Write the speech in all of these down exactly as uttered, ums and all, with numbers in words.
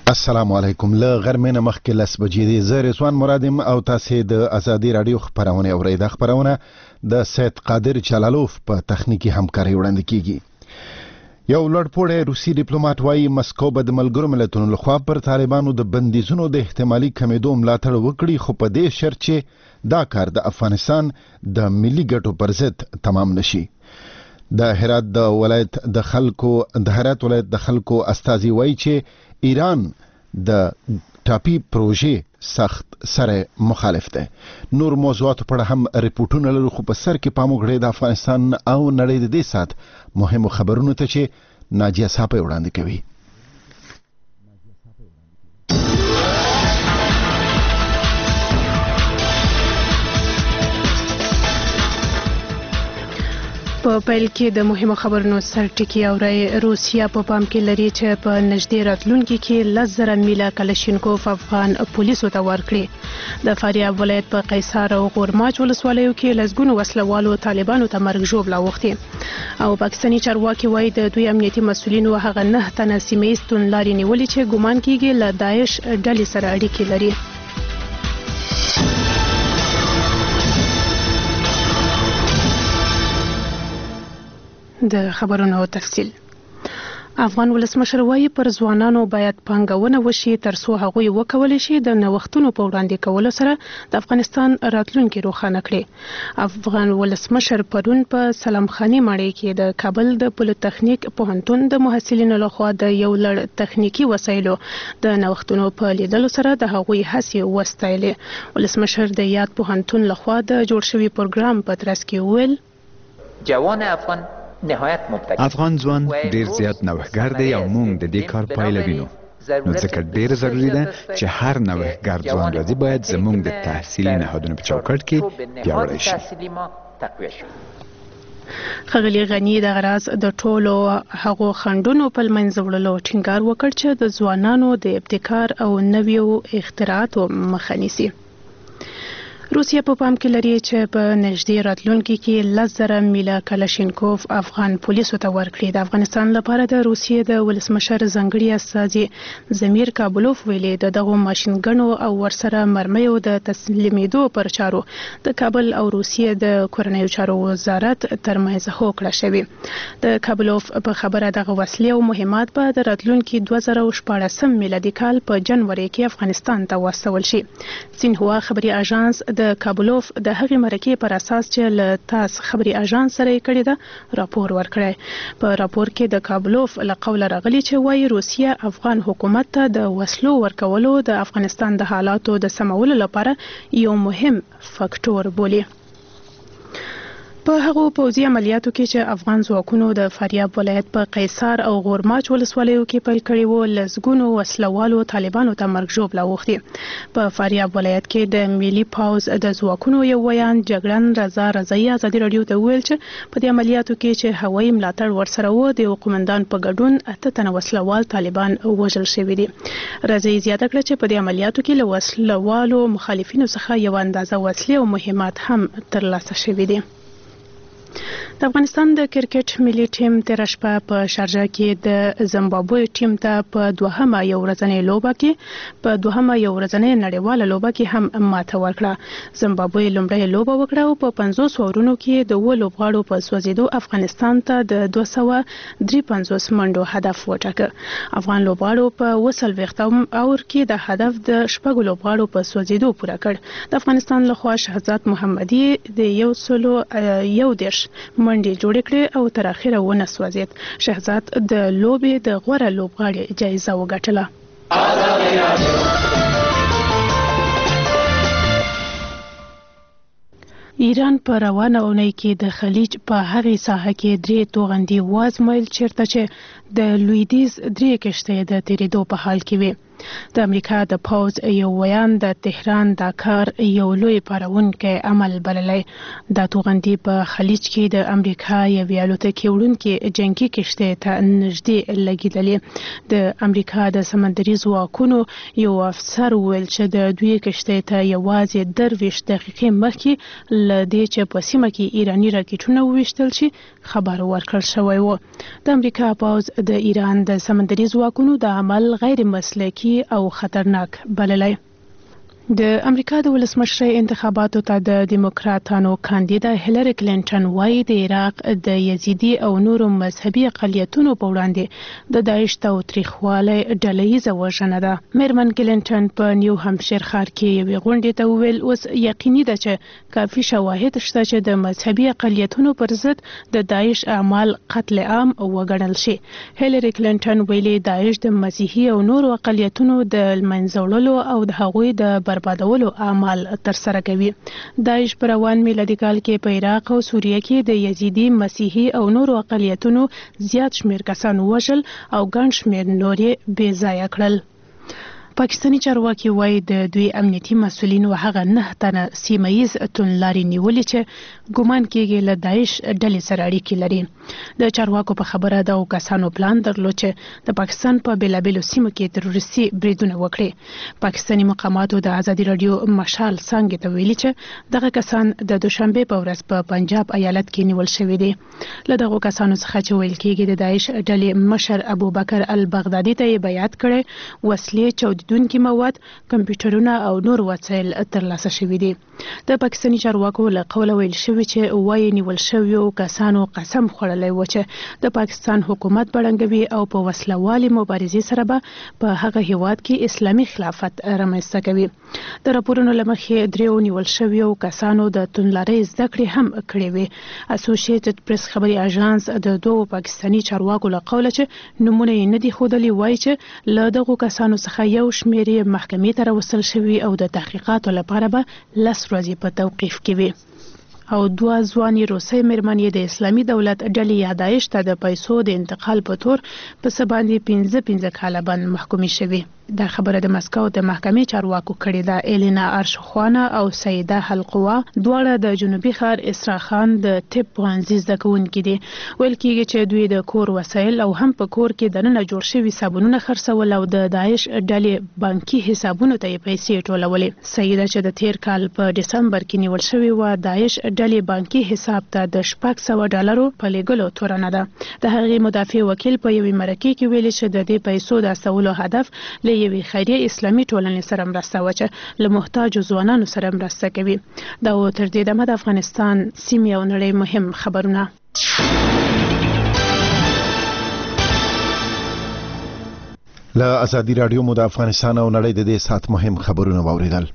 السلام علیکم. له غرمې نه مخکې لس بجې دي. زه رضوان مرادم او تاسې د ازادي راډیو خپرونه اورئ. دا خپرونه د سید قادر جلالوف په تخنیکي همکارۍ وړاندې کیږي. یو لوړپوړی روسي ډیپلوماټ وایي مسکو به د ملګرو ملتونو لخوا پر طالبانو د بندیزونو د احتمالي کمیدو ملاتړ وکړي، خو په دې شرط چې دا کار د افغانستان د ملي ګټو پر ضد تمام نشي. د هرات د ولایت د خلکو د هرات ولایت د خلکو استازي وایي چې ایران د ټاپي پروژې سخت سره مخالف ده. نور موضوعات په اړه هم ریپورتونه لرو، خو په سر کې پام وکړئ د افغانستان او نړۍ د دې سات مهمو خبرونو ته چې ناجیه صاحب وړاندې کوي. په پیل کې د مهمو خبرونو سر ټکی اورئ. روسیا په پام کې لري چې په نږدې راتلونکي کې لس زره میله کلشینکوف افغان پولیسو ته ورکړي. د فاریاب ولایت په قیصار او غورماچ ولسوالیو کې لسګونو وسلوالو طالبانو ته مرګ ژوبله اوښتې او پاکستاني چارواکي وایي د دوی امنیتي مسؤلینو هغه نه تنه سیمه ییز توندلارې نیولې چې ګمان کیږي له داعش ډلې سره اړیکې لري. د خبرونو تفصیل. افغان ولسمشر وایي پر ځوانانو باید پانګونه وشي ترڅو هغوی وکولی شي د نوښتونو په وړاندې کولو سره د افغانستان راتلونکي روښانه کړي. افغان ولسمشر پرون په سلام خاني ماڼۍ کې د کابل د پولیتخنیک پوهنتون د محصلینو لخوا د یو لړ تخنیکي وسایلو د نوښتونو په لیدلو سره د هغوی هڅې وستایلې. ولسمشر د یاد پوهنتون لخوا د جوړ شوي پروګرام په ترڅ کې وویل جوان افغان افغان ځوان ډیر زیات نوښتګر دی او موږ د دې کار پایله وینو، نو ځکه ډیر ضروري ده چې هر نوښتګر ځوان راځي باید زموږ د تحصیلي نهادونو په چوکاټ کې پیاوړی شي. ښاغلي غني د غراز د ټولو هغو خنډونو په منځ وړلو ټینګار وکړ چې د ځوانانو د ابتکار او نویو اختراعاتو مخه نیسي. روسیا په پام کې لري چې په نږدې راتلونکي کې لس زره میله کلشینکوف افغان پولیسو ته ورکړي. د افغانستان لپاره د روسیې د ولسمشر ځانګړي استازي زمیر کابلوف ویلي د دغو ماشینګنو او ورسره مرمیو د تسلیمېدو پر چارو د کابل او روسیې د کورنیو چارو وزارت ترمنځ هوکړه شوې. د کابلوف په خبره دغه وسلې او مهمات به د راتلونکي دوه زره شپاړسم میلادي کال په جنوري کې افغانستان ته واستول شي. سینهوا خبري اژانس د کابلوف د هغې مرکې پر اساس چې له تاس خبري اژانس سره یې کړې ده راپور ورکړی. په راپور کې د کابلوف له قوله راغلي چې وایي روسیه افغان حکومت ته د وسلو ورکولو د افغانستان د حالاتو د سمولو لپاره یو مهم فکټور بولي. په هغو پوځي عملیاتو کې چې افغان ځواکونو د فاریاب ولایت په قیصار او غورماچ ولسوالیو کې پیل کړي وو، لسګونو وسلوالو طالبانو ته مرګ ژوبله اوښتې. په فاریاب ولایت کې د ملي پوځ د ځواکونو یو ویان جګړن رضا رضایي ازادي راډیو ته وویل چې په دې عملیاتو کې چې هوایي ملاتړ ورسره و د یو قومندان په ګډون اته تنه وسلوال طالبان وژل شوي دي. رضایي زیاته کړه چې په دې عملیاتو کې له وسلوالو مخالفینو څخه یو اندازه وسلې او مهمات هم ترلاسه شوي دي. د افغانستان د کرکټ ملي ټیم تېره شپه په شارجه کې د زمبابوې ټیم ته په دوهمه یو ورځنۍ لوبه کې په دوهمه یو ورځنۍ نړیواله لوبه کې هم ماته ورکړه. زمبابوې لومړۍ لوبه وکړه او په پنځوس اورونو کې د اووه لوبغاړو په سوځېدو افغانستان ته د دوه سوه درې پنځوس منډو هدف وټاکه. افغان لوبغاړو په اووه څلوېښتم اور کې د هدف د شپږو لوبغاړو په سوځېدو پوره کړ. د افغانستان لخوا شهزاد محمدي د یو سلو یو دېرش منډې جوړې کړې او تر اخره ونه سوځېد. شهزاد د لوبې د غوره لوبغاړي جایزه وګټله. ایران په روانه اونۍ کې د خلیج په هغې ساحه کې درې توغندي وازمویل چیرته چې د لویدیځ درې کښتۍ د تېرېدو په حال کې وي. د امریکا د پوځ یو ویان د تهران دا کار یو لوی پارونکی عمل بللی. دا توغندي په خلیج کې د امریکا یوې الوتکې وړونکې جنګي کښتۍ ته نږدې لګېدلې. د امریکا د سمندري ځواکونو یو افسر وویل چې د دوی کښتۍ ته یوازې درویشت دقیقې مخکې له دې چې په سیمه کې ایراني راکټونه وویشتل شي خبر ورکړل شوی و. د امریکا پوځ د ایران د سمندري ځواکونو د عمل غیر مسلکي خطرناکي او خطرناک بللی. د امریکا د ولسمشر انتخاباتو ته د دیموکراتانو کاندیدا هیلری کلینټن وايي د عراق د یزیدي او نورو مذهبي اقلیتونو په وړاندې د داعش تاوتریخوالی ډلهیزه وژنه ده. میرمن کلینټن په نیو همشیر ښار کې یوې غونډې ته وویل اوس یقیني ده چې کافي شواهد شته چې د مذهبي اقلیتونو پر ضد د داعش اعمال قتل عام وګڼل شي. هیلری کلینټن ویلي داعش د مسیحي او نورو اقلیتونو د منځه وړلو او د هغوی د بربادولو اعمال تر سره کوي. داعش پر روان میلادي کال کې په عراق او سوریه کې د یزیدي، مسیحي او نورو اقلیتونو زیات شمیر کسان وژل او ګڼ شمیر نورې بې ځایه کړل. پاکستاني چارواکي وايي د دوی امنیتي مسؤلین او هغه نه تنه سیمایي توندلاري نیولې چې ګومان کېږي له داعش ډلې سره اړیکې لري. د چارواکو په خبره د کسانو پلان درلود چې د پاکستان په بیلابیلو سیمو کې تروریستي بریدونه وکړي. پاکستاني مقاماتو د ازادي رادیو مشال څنګه ته ویلي چې دغه کسان د دوشنبه په ورځ په پنجاب ایالت کې نیول شوي دي. له دغه کسانو څخه چې ویل کېږي د داعش ډلې مشر ابوبکر البغدادي ته بیعت کړي، وسلې، چود دونکي مواد، کمپیوټرونه او نور وسایل ترلاسه شوي دي. د پاکستاني چارواکو له قوله ویل شوی چې وایي نیول شویو کسانو قسم خوړلی و چې د پاکستان حکومت بړنګوي او په وسلوالي مبارزې سره به په هغه هیواد کې اسلامي خلافت رامنځته کوي. د راپورونو له مخې دریو نیول شویو کسانو د توندلارۍ زده کړې هم کړې وې. اسوسییټډ پریس خبري اژانس د دوو پاکستاني چارواکو له قوله چې نمونه یې نه دي ښودلي وایي چې له دغو کسانو څخه یو شمېر یې محکمې ته راوستل شوي او د تحقیقاتو لپاره به لس ورځې په توقیف کې وي. او دوه ځواني روسي میرمنې د اسلامي دولت ډلې یا داعش ته د پیسو د انتقال په تور په څه باندې پنځه پنځه کاله بند محکومې شوي. دا خبره د مسکو د محکمې چارواکو کړې ده. الینا ارشخوانه او سیده حلقوا دواړه د جنوبي ښار اسراخان د طب پوهنځي زده کوونکي دي. ویل کېږي چې دوی د کور وسایل او هم په کور کې دننه جوړ شوي صابونونه خرڅول او د داعش ډلې بانکي حسابونو ته یې پیسې ټولولې. سیده چې د تیر کال په دسمبر کې نیول شوې وه، داعش ډلې بانکي حساب ته د شپږ سوه ډالرو په لیږلو تورنه ده. د هغې مدافع وکیل په یوې مرکې کې ویلي چې د دې پیسو د استولو هدف له یوې خیریه اسلامي ټولنې سره مرسته وه چې له محتاجو ځوانانو سره مرسته کوي. دا و تر دې دمه د افغانستان، سیمې او نړۍ مهم خبرونه. له ازادي رادیو مو د افغانستان او نړۍ د دې سات مهم خبرونه واوریدل.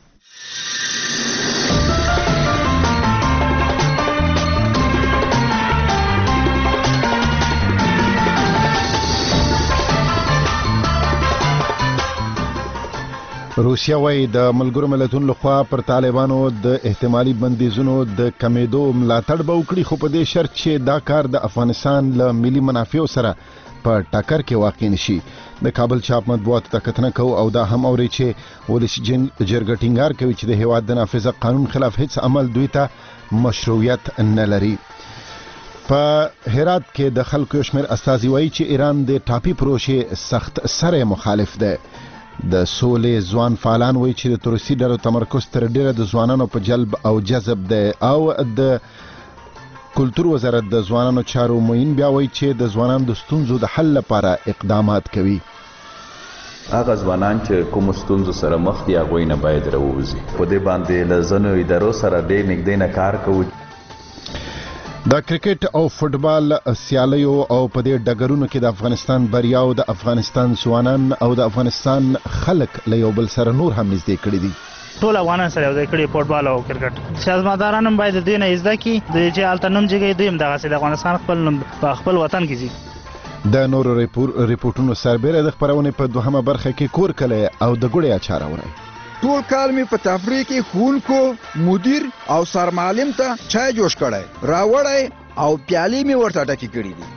روسیا وايي د ملګرو ملتونو لخوا پر طالبانو د احتمالي بندیزونو د کمیدو ملاتړ به وکړي، خو په دې شرط چې دا کار د افغانستان له ملي منافعو سره په ټکر کې واقع نشي. د کابل چاپ مطبوعاتو ته کتنه کوو او دا هم اوري چې ولسي جرګه ټینګار کوي چې د هیواد د نافذه قانون خلاف هیڅ عمل دوی ته مشروعیت نه لري. په هرات کې د خلکو شمیر استازي وایي چې ایران د ټاپي پروژې سخت سره مخالف ده. د سولې ځوان فعالان وایي چې د تروریستي ډلو تمرکز تر ډیره د ځوانانو په جلب او جذب ده. او د کلتور وزارت د ځوانانو چارو معین بیا وایي چې د ځوانانو د ستونزو د حل لپاره اقدامات کوي. هغه ځوانان چې کوم ستونزو سره مخ دي هغوی نه باید راووځي. په دې باندې له ځینو ادارو سره ډېر نږدې نه کار کوو. د کرکټ او فوټبال سیالیو او په دې ډګرونو کې د افغانستان بریاو د افغانستان ځوانان او د افغانستان خلک له یو بل سره نور هم نږدې کړي دي. ټول افغانان سره یو ځای کړي فوټبال او کرکټ. سیاستمداران هم باید د دې نه زده کړي د چې هلته نوم جګوي، دوی هم دغسې د افغانستان خپل نوم په خپل وطن کې ځي. د نورو ریپورټونو سربیره د خپرونې په دوهمه برخه کې کور کلی او د ګوړې اچار اورئ. ټول کال می په تفریح کې ښوونکو، مدیر او سرمعلم ته چای جوش کړی، راوړی او پیالې می ورته ډکې کړي دي.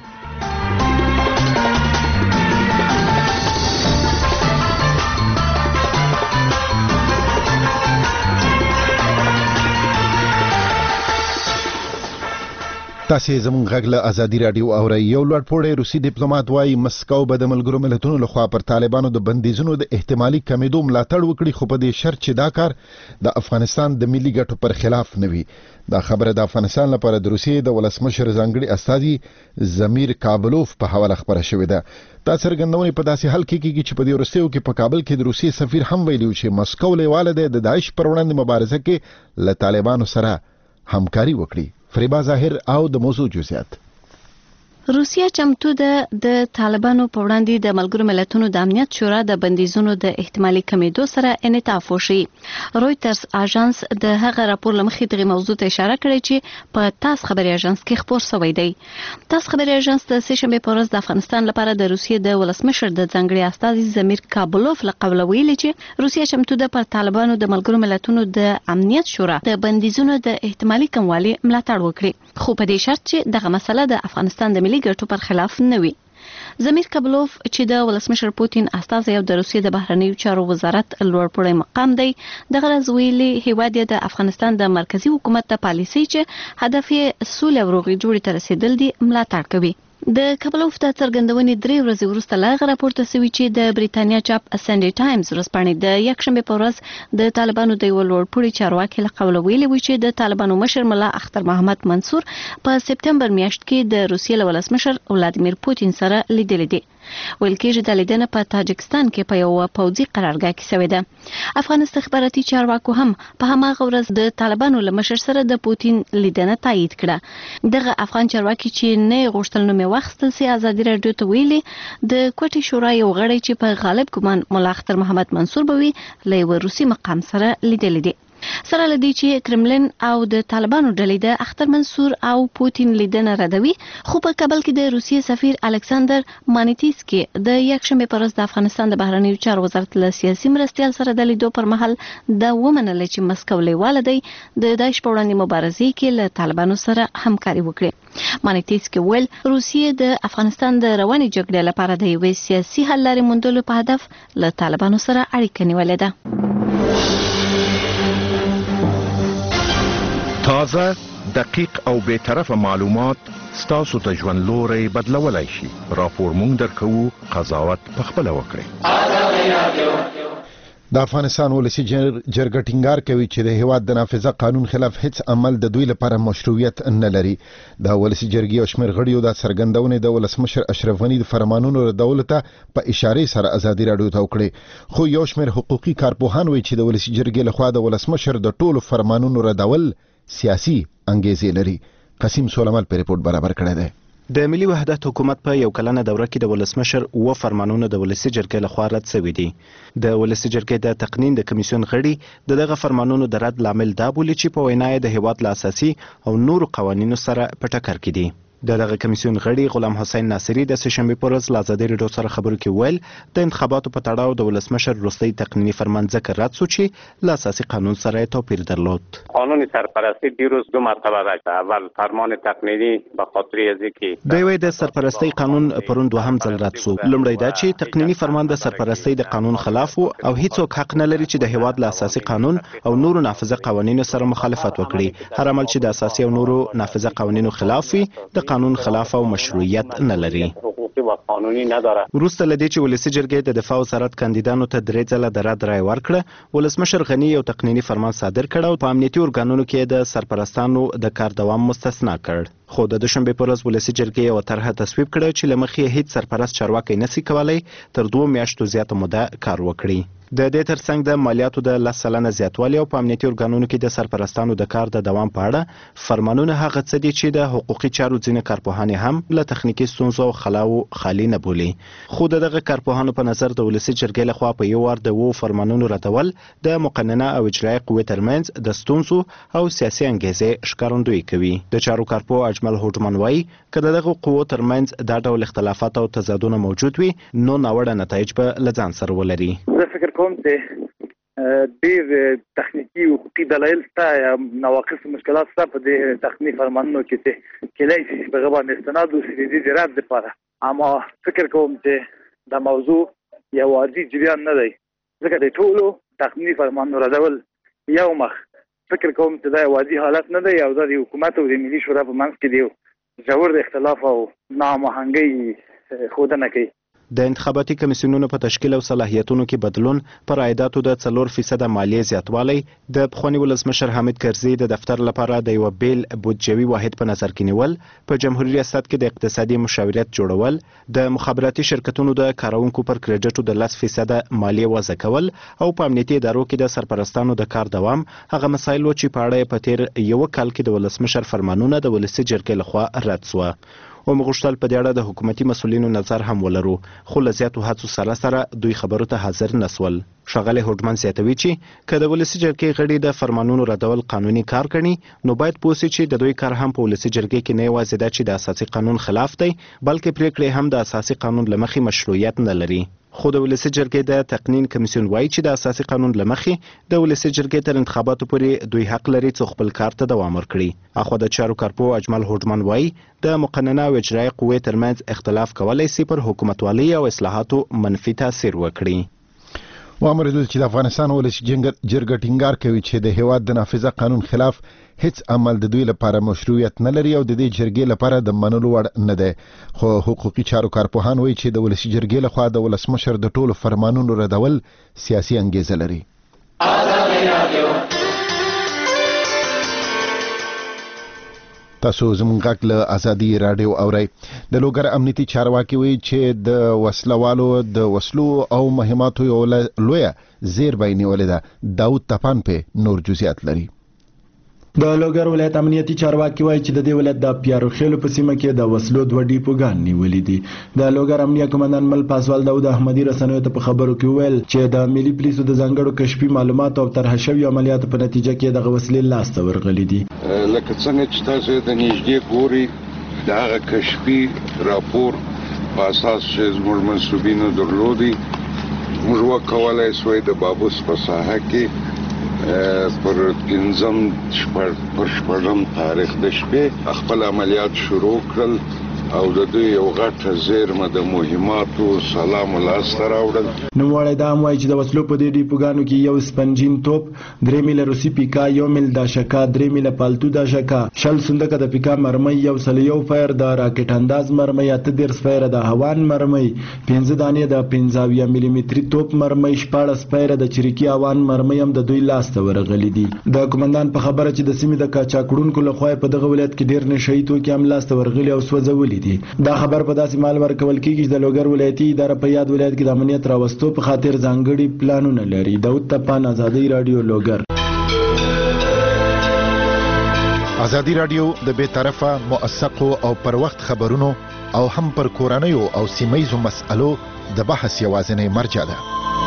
تاسې زموږ غږ له ازادي راډیو اورئ. یو لوړپوړی روسي ډیپلوماټ وایي مسکو به د ملګرو ملتونو لخوا پر طالبانو د بندیزونو د احتمالي کمیدو ملاتړ وکړي، خو په دې شرط چې دا کار د افغانستان د ملي ګټو پر خلاف نه وي. دا خبره د افغانستان لپاره د روسیې د ولسمشر ځانګړي استازي زمیر کابلوف په حواله خبره شوې ده. دا څرګندونې په داسې حال کې کېږي چې په دې وروستیو کې په کابل کې د روسیې سفیر هم ویلي و چې مسکو لیواله دی د داعش پر وړاندې مبارزه کې له طالبانو سره همکاري وکړي. فریبا ظاهر او د موضوع جزئیات. روسیا چمتو ده د طالبانو په وړاندې د ملګرو ملتونو د امنیت شورا د بندیزونو د احتمالي کمیدو سره انعطاف وشي. رویټرز اژانس د هغه راپور لمخې دغه موضوع ته اشاره کړې چې په تاس خبري اژانس کې خبر شوی دی. تاس خبري اژانس د سه شنبه په ورځ د افغانستان لپاره د روسیې د ولسمشر د ځانګړي استازي زمیر کابلوف له قوله ویلي چې روسیا چمتو ده پر طالبانو د ملګرو ملتونو د امنیت شورا د بندیزونو د احتمالي کموالي ملاتړ وکړي، خو په دې شرط چې دغه مسله د افغانستان د ملي ګټو پر خلاف نه وي. زمیر کابلوف چې د ولسمشر پوتین استازی او د روسیې د بهرنیو چارو وزارت لوړپوړی مقام دی، دغه ورځ ویلي هیواد د افغانستان د مرکزی حکومت د پالیسۍ چې هدف یې سوله او روغې جوړې ته رسیدل دي ملاتړ کوي. د کابلوف د څرګندونې درې ورځې وروسته لا هغه راپورته شوی چې د بریتانیا چاپ سنډي ټایمز ورځپاڼې د یکشنبه په ورځ د طالبانو د یو لوړپوړي چارواکي له قوله ویلي و چې د طالبانو مشر ملا اختر محمد منصور په سپتمبر میاشت کې د روسیې له ولسمشر ولادیمیر پوتین سره لیدل دي. ویل کېږي د لیدنه په تاجکستان کې په یو پوځي قرارګاه کې شوې ده. افغان استخباراتي چارواکو هم په هماغه ورځ د طالبانو له مشر سره د پوتین لیدنه تایید کړه. دغه افغان چارواکي چې نه غوښتل نوم واخیستل سي ازادي راډیو ته ویلي د کوټې شورا یو غړی چې په غالب ګمان ملا اختر محمد منصور به وي له یو روسي مقام سره لیدل دي. سره لدی چې کرملین او د طالبانو ډلې د اختر منصور او پوتین لیدنه ردوي، خو په کابل کې د روسیې سفیر الکساندر مانیتسکی د یکشنبه پر ورځ د افغانستان د بهرنیو چارو وزارت له سیاسي مرستیال سره د لیدو پر مهال دا ومنل چې مسکو لیواله دی د داعش په وړاندې مبارزې کې له طالبانو سره همکاري وکړي. مانیتسکی ویل روسیې د افغانستان د رواني جګړې لپاره د یوې سیاسي حل لارې موندلو په هدف له طالبانو سره اړیکه نیولې ده. تازه، دقیق او بی‌طرفه معلومات ستاسو ته ژوند لوري بدلولای شي. راپور مونږ درکوو، قضاوت پخپله وکړئ. د افغانستان ولسی جرګه ټینګار کوي چې د هیواد د نافذه قانون خلاف هیڅ عمل د دوی لپاره مشروعیت نه لري. د ولسی جرګې او شمېر غړیو د څرګندونې د ولسمشر اشرف غنی د فرمانونو ردولو ته په اشاره سره ازادي راډیو ته وکړي، خو یو شمېر حقوقي کارپوهان وایي چې د ولسی جرګې لخوا د ولسمشر د ټولو فرمانونو ردول سیاسي انګیزې لري. قسیم سولمال په ریپورت برابر کړی دی. د ملي وحدت حکومت په یو کلنه دوره کې د ولسمشر و فرمانونو د ولسی جرګې لخوا رد شوي دي. د ولسی جرګې د تقنین د کمیسیون غړي د دغه فرمانونو د رد لامل دا بولي چې په وینا د هیواد له اساسي او نورو قوانینو سره په ټکر کې دي. د دغه کمیسیون غړي غلام حسین ناصری د سهشنبه پر ورځ له ازادي راډیو سره خبرو کې ویل د انتخاباتو په تړاو د ولسمشر وروستي تقنینی فرمان ذکر رد شو چې له اساسي قانون سره توپیر درلود. قانون سرپرستی دیروز دو مرتبه رد شد. اول فرمان تقنینی به خاطر از اینکه د وی د سرپرستی قانون پرون دوهم ځل رد شو. لومړی دا چې تقنینی فرمان د سرپرستی د قانون خلاف او هیڅوک حق نه لري چې د هیواد له اساسي قانون او نورو نافذه قوانینو سره مخالفت وکړي. هر عمل چې د اساسي او نورو نافذه قوانینو خلاف وي د قانون خلاف او مشروعیت نه لري. قانوني نداره. وروسته لدی چې ولسی جرګې د دفاع وزارت کاندیدانو ته درې ځله د رد رای ورکړه، ولسمشر غنی یو تقنینی فرمان صادر کړ او په امنیتي ارګانونو کې د سرپرستانو د کار دوام مستثنا کړ. خو د دوشنبه په ورځ ولسی جرګې یو طرحه تصویب کړه چې لمخې هیڅ سرپرست چارواکي نشي کولای تر دوه میاشتو زیاته موده کار وکړي. د دې ترڅنګ د مالیاتو د لس سلنه زیاتوالی او په امنیتي ارګانونو کې د سرپرستانو د کار د دوام په اړه فرمانونه هغه څه دي چې د حقوقي چارو ځینې کارپوهانې هم له تخنیکي ستونزو او خلاو خالي نه بولي. خو دغه کارپوهانو په نظر د ولسی جرګې لخوا په یو وار د وو فرمانونو ردول د مقننه او اجرایي قوې ترمنځ د ستونزو او سیاسي انګیزې ښکارندویي کوي. د چارو کارپوه اجمل هوډمن وایي که دغه قوو ترمنځ دا ډول اختلافات او تضادونه موجود وي نو ناوړه نتایج به له ځان سره ولري. زه فکر کوم چې ډېر تخنیکي او حقوقي دلایل شته یا نواقص مشکلات شته په دې تخنیکي فرمانونو کې چې کله چې په غوښتنه استناد او سیدي د رد لپاره، اما فکر کوم چې دا موضوع یو عادي جریان نه دی، ځکه د ټولو تخنیکي فرمانونو ردول یو مخ فکر کوم چې دا یو عادي حالت نه دی او د حکومت او د ملي شورا په منځ کې دی ژور اختلاف او ناهماهنګي ښودنه کوي. د انتخاباتي کمیسیونونو په تشکیل او صلاحیتونو کې بدلون، پر عایداتو د څلور فیصده مالیې زیاتوالی، د پخواني ولسمشر حامد کرزي د دفتر لپاره د یو بیل بودجوي واحد په نظر کې نیول، په جمهوریت ریاست کې د اقتصادي مشاورت جوړول، د مخابراتي شرکتونو د کارونکو پر کریډټو د لس فیصده مالیې وضع کول او په امنیتي ادارو کې د سرپرستانو د کار دوام، هغه مسایل و چې په اړه یې په تیر یو کال کې د ولسمشر فرمانونه د ولسي جرګې لخوا رد سوه. او مغشتل په دې اړه د حکومتي مسولینو نظر هم ولرو، خو له زیاتو هڅو سره سره دوی خبرو ته حاضر نسول. ښاغلی هوډمن زیاتوي چې که د ولسي جرګې غړي د فرمانونو ردول قانوني کار کړي، نو باید پوه سي چې د دوی کار هم په ولسي جرګې کې نه یوازې ده چې د اساسي قانون خلاف دی، بلکې پریکړې هم د اساسي قانون له مخې مشروعیت نه لري. خو د ولسي جرګې د تقنین کمیسیون وایي چې د اساسي قانون له مخې د ولسي جرګې تر انتخاباتو پورې دوی حق لري چې خپل کار ته دوام ورکړي. اخو د چارو کارپو اجمل هوډمن وایي د مقننه او اجرایي قوې ترمنځ اختلاف کولی سي پر حکومتوالۍ او اصلاحاتو منفي تاثیر وکړي. وامریدل چې د افغانستان ولسي جرګه ټینګار کوي چې د هیواد د نافذه قانون خلاف هیڅ عمل د دوی لپاره مشروعیت نه لري او د دې جرګې لپاره د منلو وړ نه دی. خو حقوقي چارو کارپوهان وایي چې د ولسي جرګې لخوا د ولسمشر د ټولو فرمانونو ردول سیاسي انګیزه لري. تاسو زموږ غږ له ازادي رادیو اورئ. د لوګر امنیتي چارواکي وایي چې د وسلوالو د وسلو او مهماتو یو لویه زیربای نیولې ده. داود تپان په نور جزئیات لري. د لوګر ولایت امنیتي چارواکي وایي چې د دې ولایت د پیارو خېلو په سیمه کې د وسلو دوه ډیپوګان نیولې دي. د لوګر امنیه کمانډان مل پاسوال داود احمدي رسنیو ته په خبرو کې ویل چې د ملي پولیسو د ځانګړو کشفي معلوماتو او طرح شویو عملیاتو په نتیجه کې د وسلې لاس ته ورغلي دي. لکه څنګه چې تاسو د نږدې ګوري د هغه کشفي راپور په اساس چې زموږ منسوبینو درلودي، موږ وکولای سوای د بابوس په ساحه کې پر پنځم پر شپږم تاریخ د شپې خپل عملیات شروع کړل او د دوی یو غټه زیرمه د مهماتو سلام لاسته راوړل. نوموړی دا هم وایي چې د وسلو په دې ډیپوګانو کې یو سپنجین توپ، درې میله روسي پیکا، یو میل داشکا، درې میله پالتو داشکا، شل صندوقه د پیکا مرمۍ، یو سل یو فایر د راکټ انداز مرمۍ، اته دېرش فایره د هوان مرمۍ، پنځه دانې د پنځه اویا ملي متري توپ مرمۍ، شپاړس فایره د چریکي هوان مرمۍ هم د دوی لاسته ورغلي دي. د قومندان په خبره چې د سیمې د قاچاقړونکو لخوا په دغه ولایت کې ډېر نشهیي توکي هم لاسته ورغلي او سوځولي دي. دا خبر په داسې مال ورکول کېږي چې د لوګر ولایتي اداره په یاد ولایت کې د امنیت راوستو په خاطر ځانګړي پلانونه لري. داود تپان، ازادي رادیو، لوګر. ازادي رادیو د بې طرفه، موثقو او پر وخت خبرونو او هم پر کورنیو او سیمایزو مسألو د بحث یوازینی مرجع ده.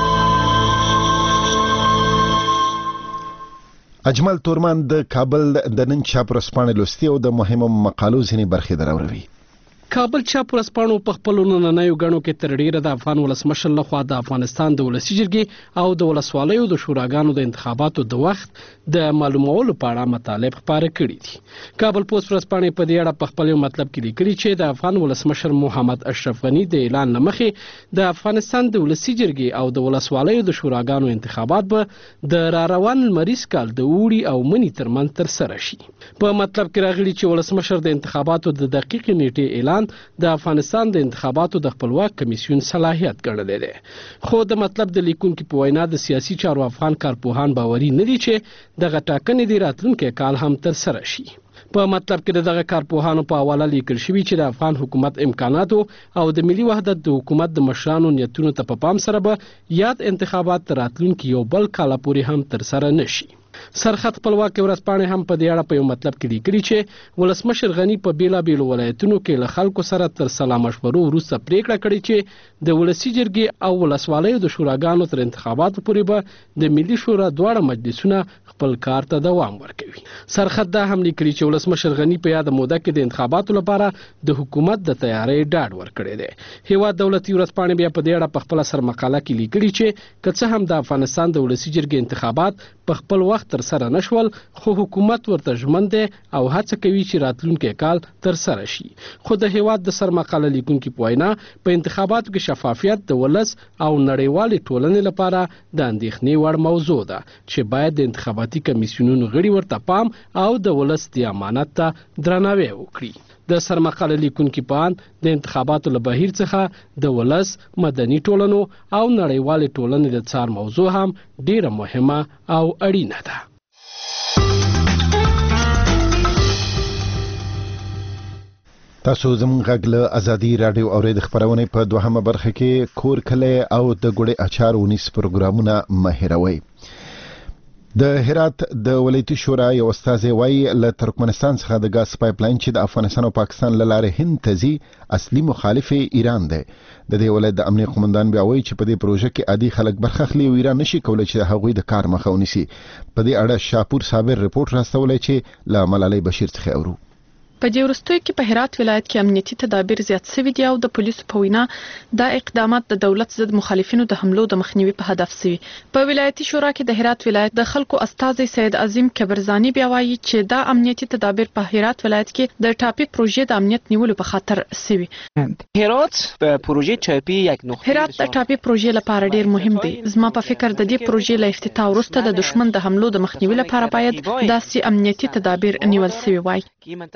اجمل تورمان د کابل د نن چاپ ورځپاڼې لوستي او د مهمو مقالو ځینې برخې دراوروي. کابل چاپ ورځپاڼو په خپلو نننیو ګڼو کې تر ډیره د افغان ولسمشر لخوا د افغانستان د ولسي جرګې او د ولسوالیو د شوراګانو د انتخاباتو د وخت د معلومولو په اړه مطالب خپاره کړي دي. کابل پوسټ ورځپاڼې په دې اړه په خپل یو مطلب کې لیکلي چې د افغان ولسمشر محمد اشرف غني د اعلان لمخې د افغانستان د ولسي جرګې او د ولسوالیو د شوراګانو انتخابات به د را روان لمریز کال د اوړي او مني ترمنځ ترسره شي. په مطلب کې راغلي چې ولسمشر د انتخاباتو د دقیقې نیټې اعلان د افغانستان د انتخاباتو د خپلواک کمیسیون صلاحیت ګڼلی دی. خو د مطلب د لیکونکو په وینا د سیاسي چارو افغان کارپوهان باوري نه دي چې دغه ټاکنې د راتلونکي کال هم ترسره شي. په مطلب کې د دغه کارپوهانو په حواله لیکل شوي چې د افغان حکومت امکاناتو او د ملي وحدت د حکومت د مشرانو نیتونو ته په پام سره به یاد انتخابات تر راتلونکي یو بل کال پورې هم ترسره نشي. سرخط خپلواکي ورځپاڼې هم په دې اړه په یو مطلب کې لیکلي چې ولسمشر غني په بیلابیلو ولایتونو کې له خلکو سره تر سلا مشورو وروسته پریکړه کړې چې د ولسي جرګې او ولسوالیو د شوراګانو تر انتخاباتو پورې به د ملي شورا دواړه مجلسونه خپل کار ته دوام ورکوي. سرخط دا هم لیکلي چې ولسمشر غني په یاده موده کې د انتخاباتو لپاره د حکومت د تیاری ډاډ ورکړی دی. هیواد دولتي ورځپاڼې بیا په دې اړه په خپله سرمقاله کې لیکلي چې که څه هم د افغانستان د ولسي جرګې انتخابات په خپل وخت تر سره نشول، خو حکومت ورته ژمن دی او هڅه کوي چې راتلونکي کال تر سره شي. خو د هیواد د سرمقاله لیکونکي په وینا په انتخاباتو کې شفافیت د ولس او نړیوالې ټولنې لپاره د اندېښنې وړ موضوع ده چې باید د انتخاباتي کمیسیونونو غړي ورته پام او د ولس د امانت ته درناوی وکړي. د سرمقاله لیکونکي په اند د انتخاباتو له بهیر څخه د ولس مدني ټولنو او نړیوالې ټولنې د څار موضوع هم ډیره مهمه او اړینه ده. تاسو زموږ غږ له ازادي رادیو اورید خبرونه په دوهمه برخه کې کور کله او د ګړې اچار ونیس پروګرامونه مهیروي. د هرات د ولایتي شورا یو استاد وایي له ترکمنستان څخه د غاز پایپ لاین چې د افغانستان او پاکستان له لارې هند ته ځي اصلي مخالف ایران دی. د دې ولایت د امنیت قومندان بیا وایي چې په دې پروژه کې عادي خلک برخه اخلي او ایران نشي کولای چې هغوی د کار مخه ونیسي. په دې اړه شاپور صابر رپورټ راستولی چې له ملالۍ بشیر څخه اورو. په دې وروستیو کې په هرات ولایت کې امنیتي تدابیر زیات شوي دي او د پولیسو په وینا دا اقدامات د دولت ضد مخالفینو د حملو د مخنیوي په هدف شوي. په ولایتي شورا کې د هرات ولایت د خلکو استازي سید عظیم کبرزانی بیا وایي چې دا امنیتي تدابیر په هرات ولایت کې د ټاپي پروژې د امنیت نیولو په خاطر شوي. هرات په پروژې ټاپي یک نقطه هرات د ټاپي پروژې لپاره ډیر مهم دی. زما په فکر د دې پروژې له افتتاح وروسته د دشمن د حملو د مخنیوي لپاره باید داسې امنیتي تدابیر نیول شوي وای.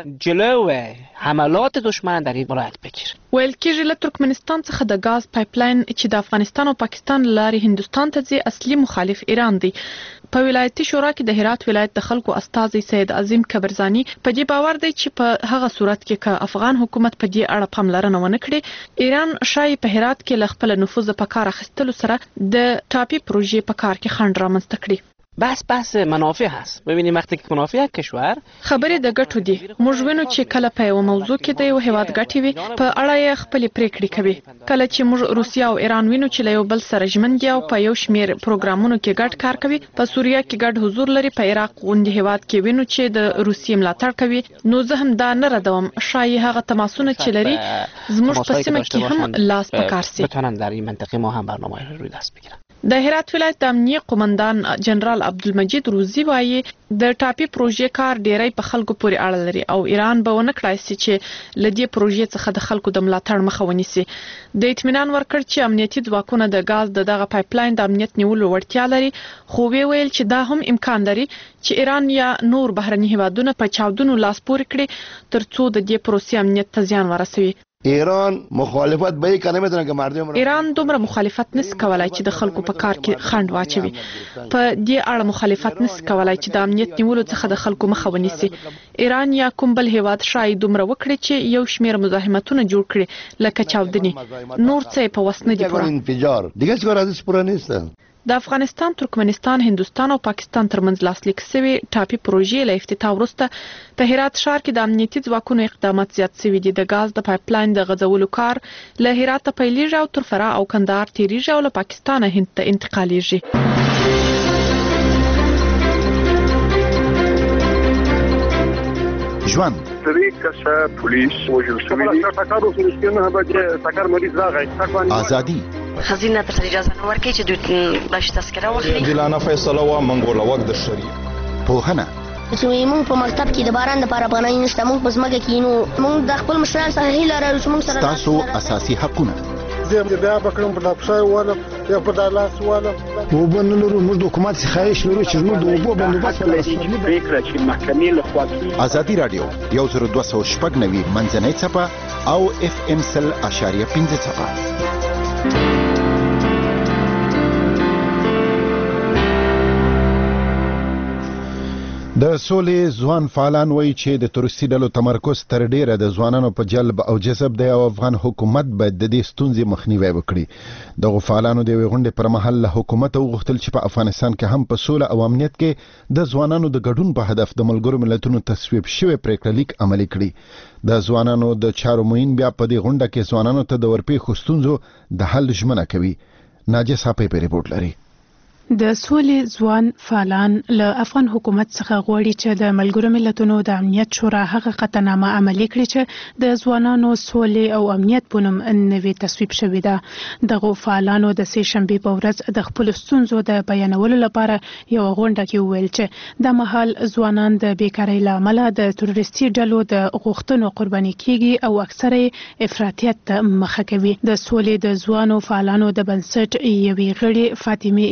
جلو حملات دشمن در این ولایت بگیر. ویل کېږي له ترکمنستان څخه د غاز پایپ لاین چې د افغانستان او پاکستان لارې هندستان ته ځي اصلي مخالف ایران دی. په ولایتي شورا کې د هرات ولایت د خلکو استازي سید عظیم کبرزانی په دې باور دی چې په هغه صورت کې که افغان حکومت په دې اړه پاملرنه ونه کړي ایران شاید په هرات کې له خپل نفوذ په کار اخیستلو سره د ټاپي پروژې په کار کې خنډ رامنځته کړي. بس بس منافع هست. ببینیم وقتی که منافع کشور خبرې د ګټو دي. موږ وینو چې کله په یو موضوع کې د یو هیواد ګټې وي په اړه یې خپل پریکړې کوي. کله چې موږ روسیا او ایران وینو چې له یو بل سره ژمن دي او په یو شمیر پروګرامونو کې ګډ کار کوي، په سوریه کې ګډ حضور لري، په عراق غونډې هیواد کې وینو چې د روسیې ملاتړ کوي، نو زه هم دا نه ردوم شایي هغه تماسونه چې لري زموږ په سیمه کې هم لاس پکار سي بتونن در این منطقه ما هم برنامه روی دست بگیرن. د هرات ولایت د امنیت قومندان جنرال عبدالمجید روزی وایي د ټاپي پروژې کار ډیری په خلکو پورې اړه لري او ایران به ونه کړای شي چې لدی پروژې څخه د خلکو د ملاتړ مخه ونیسي. د اطمینان ورکړ چې امنیتي ځواکونه د غاز د دغه پایپ لاین د امنیت نیولو وړتیا لري، خو وی ویل چې دا هم امکان لري چې ایران یا نور بهرني هیوادونه په چاودنو لاس پورې کړي ترڅو د دې پروسې امنیت ته زیان ورسوي. ایران مخالفت به کنه میتونه که مردم ایران دومره مخالفت نس کولای چې د خلکو په کار کې خنډ واچوي. په دې اړه مخالفت نس کولای چې د امنیت نیولو څخه د خلکو مخه ونیسي. ایران یا کوم بل هیواد شاید دومره وکړي چې یو شمیر مزاحمتونه جوړ کړي لکه چاودنی، نور څه په وسنه دي پوره انفجار دیگه څه راځي پوره نشته. د افغانستان، ترکمنستان، هندستان او پاکستان ترمنځ لاسلیک شوی ټاپي پروژې له افتتاح وروسته په هرات ښار کې د امنیتي ځواکونو اقدامات زیات شوي دي. د غاز د پایپ لاین د غځولو کار له هرات پیلیږي او تر فراه او کندهار تیریږي او له پاکستانه هند ته انتقالیږي. ژوند درې کسه پولیس وژل شوي دي. ټکر وشو چې نه به ټکر مریض راغی. ازادي خزینه ته اجازه نه ورکړي چې دوی بلش تذکره واخلي. عادلانه فیصله و منګول وق د شریعت پوهنه چې موږ په مکتب کې د باران لپاره پناه نشته، موږ په ځمکه کې نو موږ د خپل مشرانو څخه هیله لرو چې موږ سره تاسو اساسي حقونه زه بیا بکرم په دافشای والا یا په دالاس والا وبن لرو موږ د حکومت څخه خواهش لرو چې موږ د اوبو بندوبست ولرو. فکر چې محکمې له خوا کې ازادي رادیو یو زر دوه سوه شپږ نوي منځنۍ څپه او اف ام سل اشاریه پنځه څپه. د سولې ځوان فعالان وایي چې د تورستي ډلو تمرکز تر ډیره د ځوانانو په جلب او جذب دی او افغان حکومت باید د دې ستونزې مخنیوی وکړي. دغه فعالانو د یوې غونډې پر مهال له حکومت وغوښتل چې په افغانستان کې هم په سوله او امنیت کې د ځوانانو د ګډون په هدف د ملګرو ملتونو تصویب شوی پریکړه لیک عملي کړي. د ځوانانو د چارو معین بیا په دې غونډه کې ځوانانو ته د ورپېښو ستونزو د حل ژمنه کوي. ناجیه صاحب په ریپورت لري. د سولې ځوان فعالان له افغان حکومت څخه غواړي چې د ملګرو ملتونو د امنیت شورا هغه قطعنامه عملي کړي چې د ځوانانو سولې او امنیت په نوم نوې تصویب شوې ده. دغه فعالانو د سې شنبې په ورځ د خپل ستونزو د بیانولو لپاره یو غونډه کې وویل چې د مهال ځوانان د بیکارۍ له امله د تروریستي ډلو د غوښتنو قرباني کیږي او اکثره افراطیت ته مخه کوي. د سولې د ځوانو فعالانو د بنسټ یوې غړي فاطمه احساني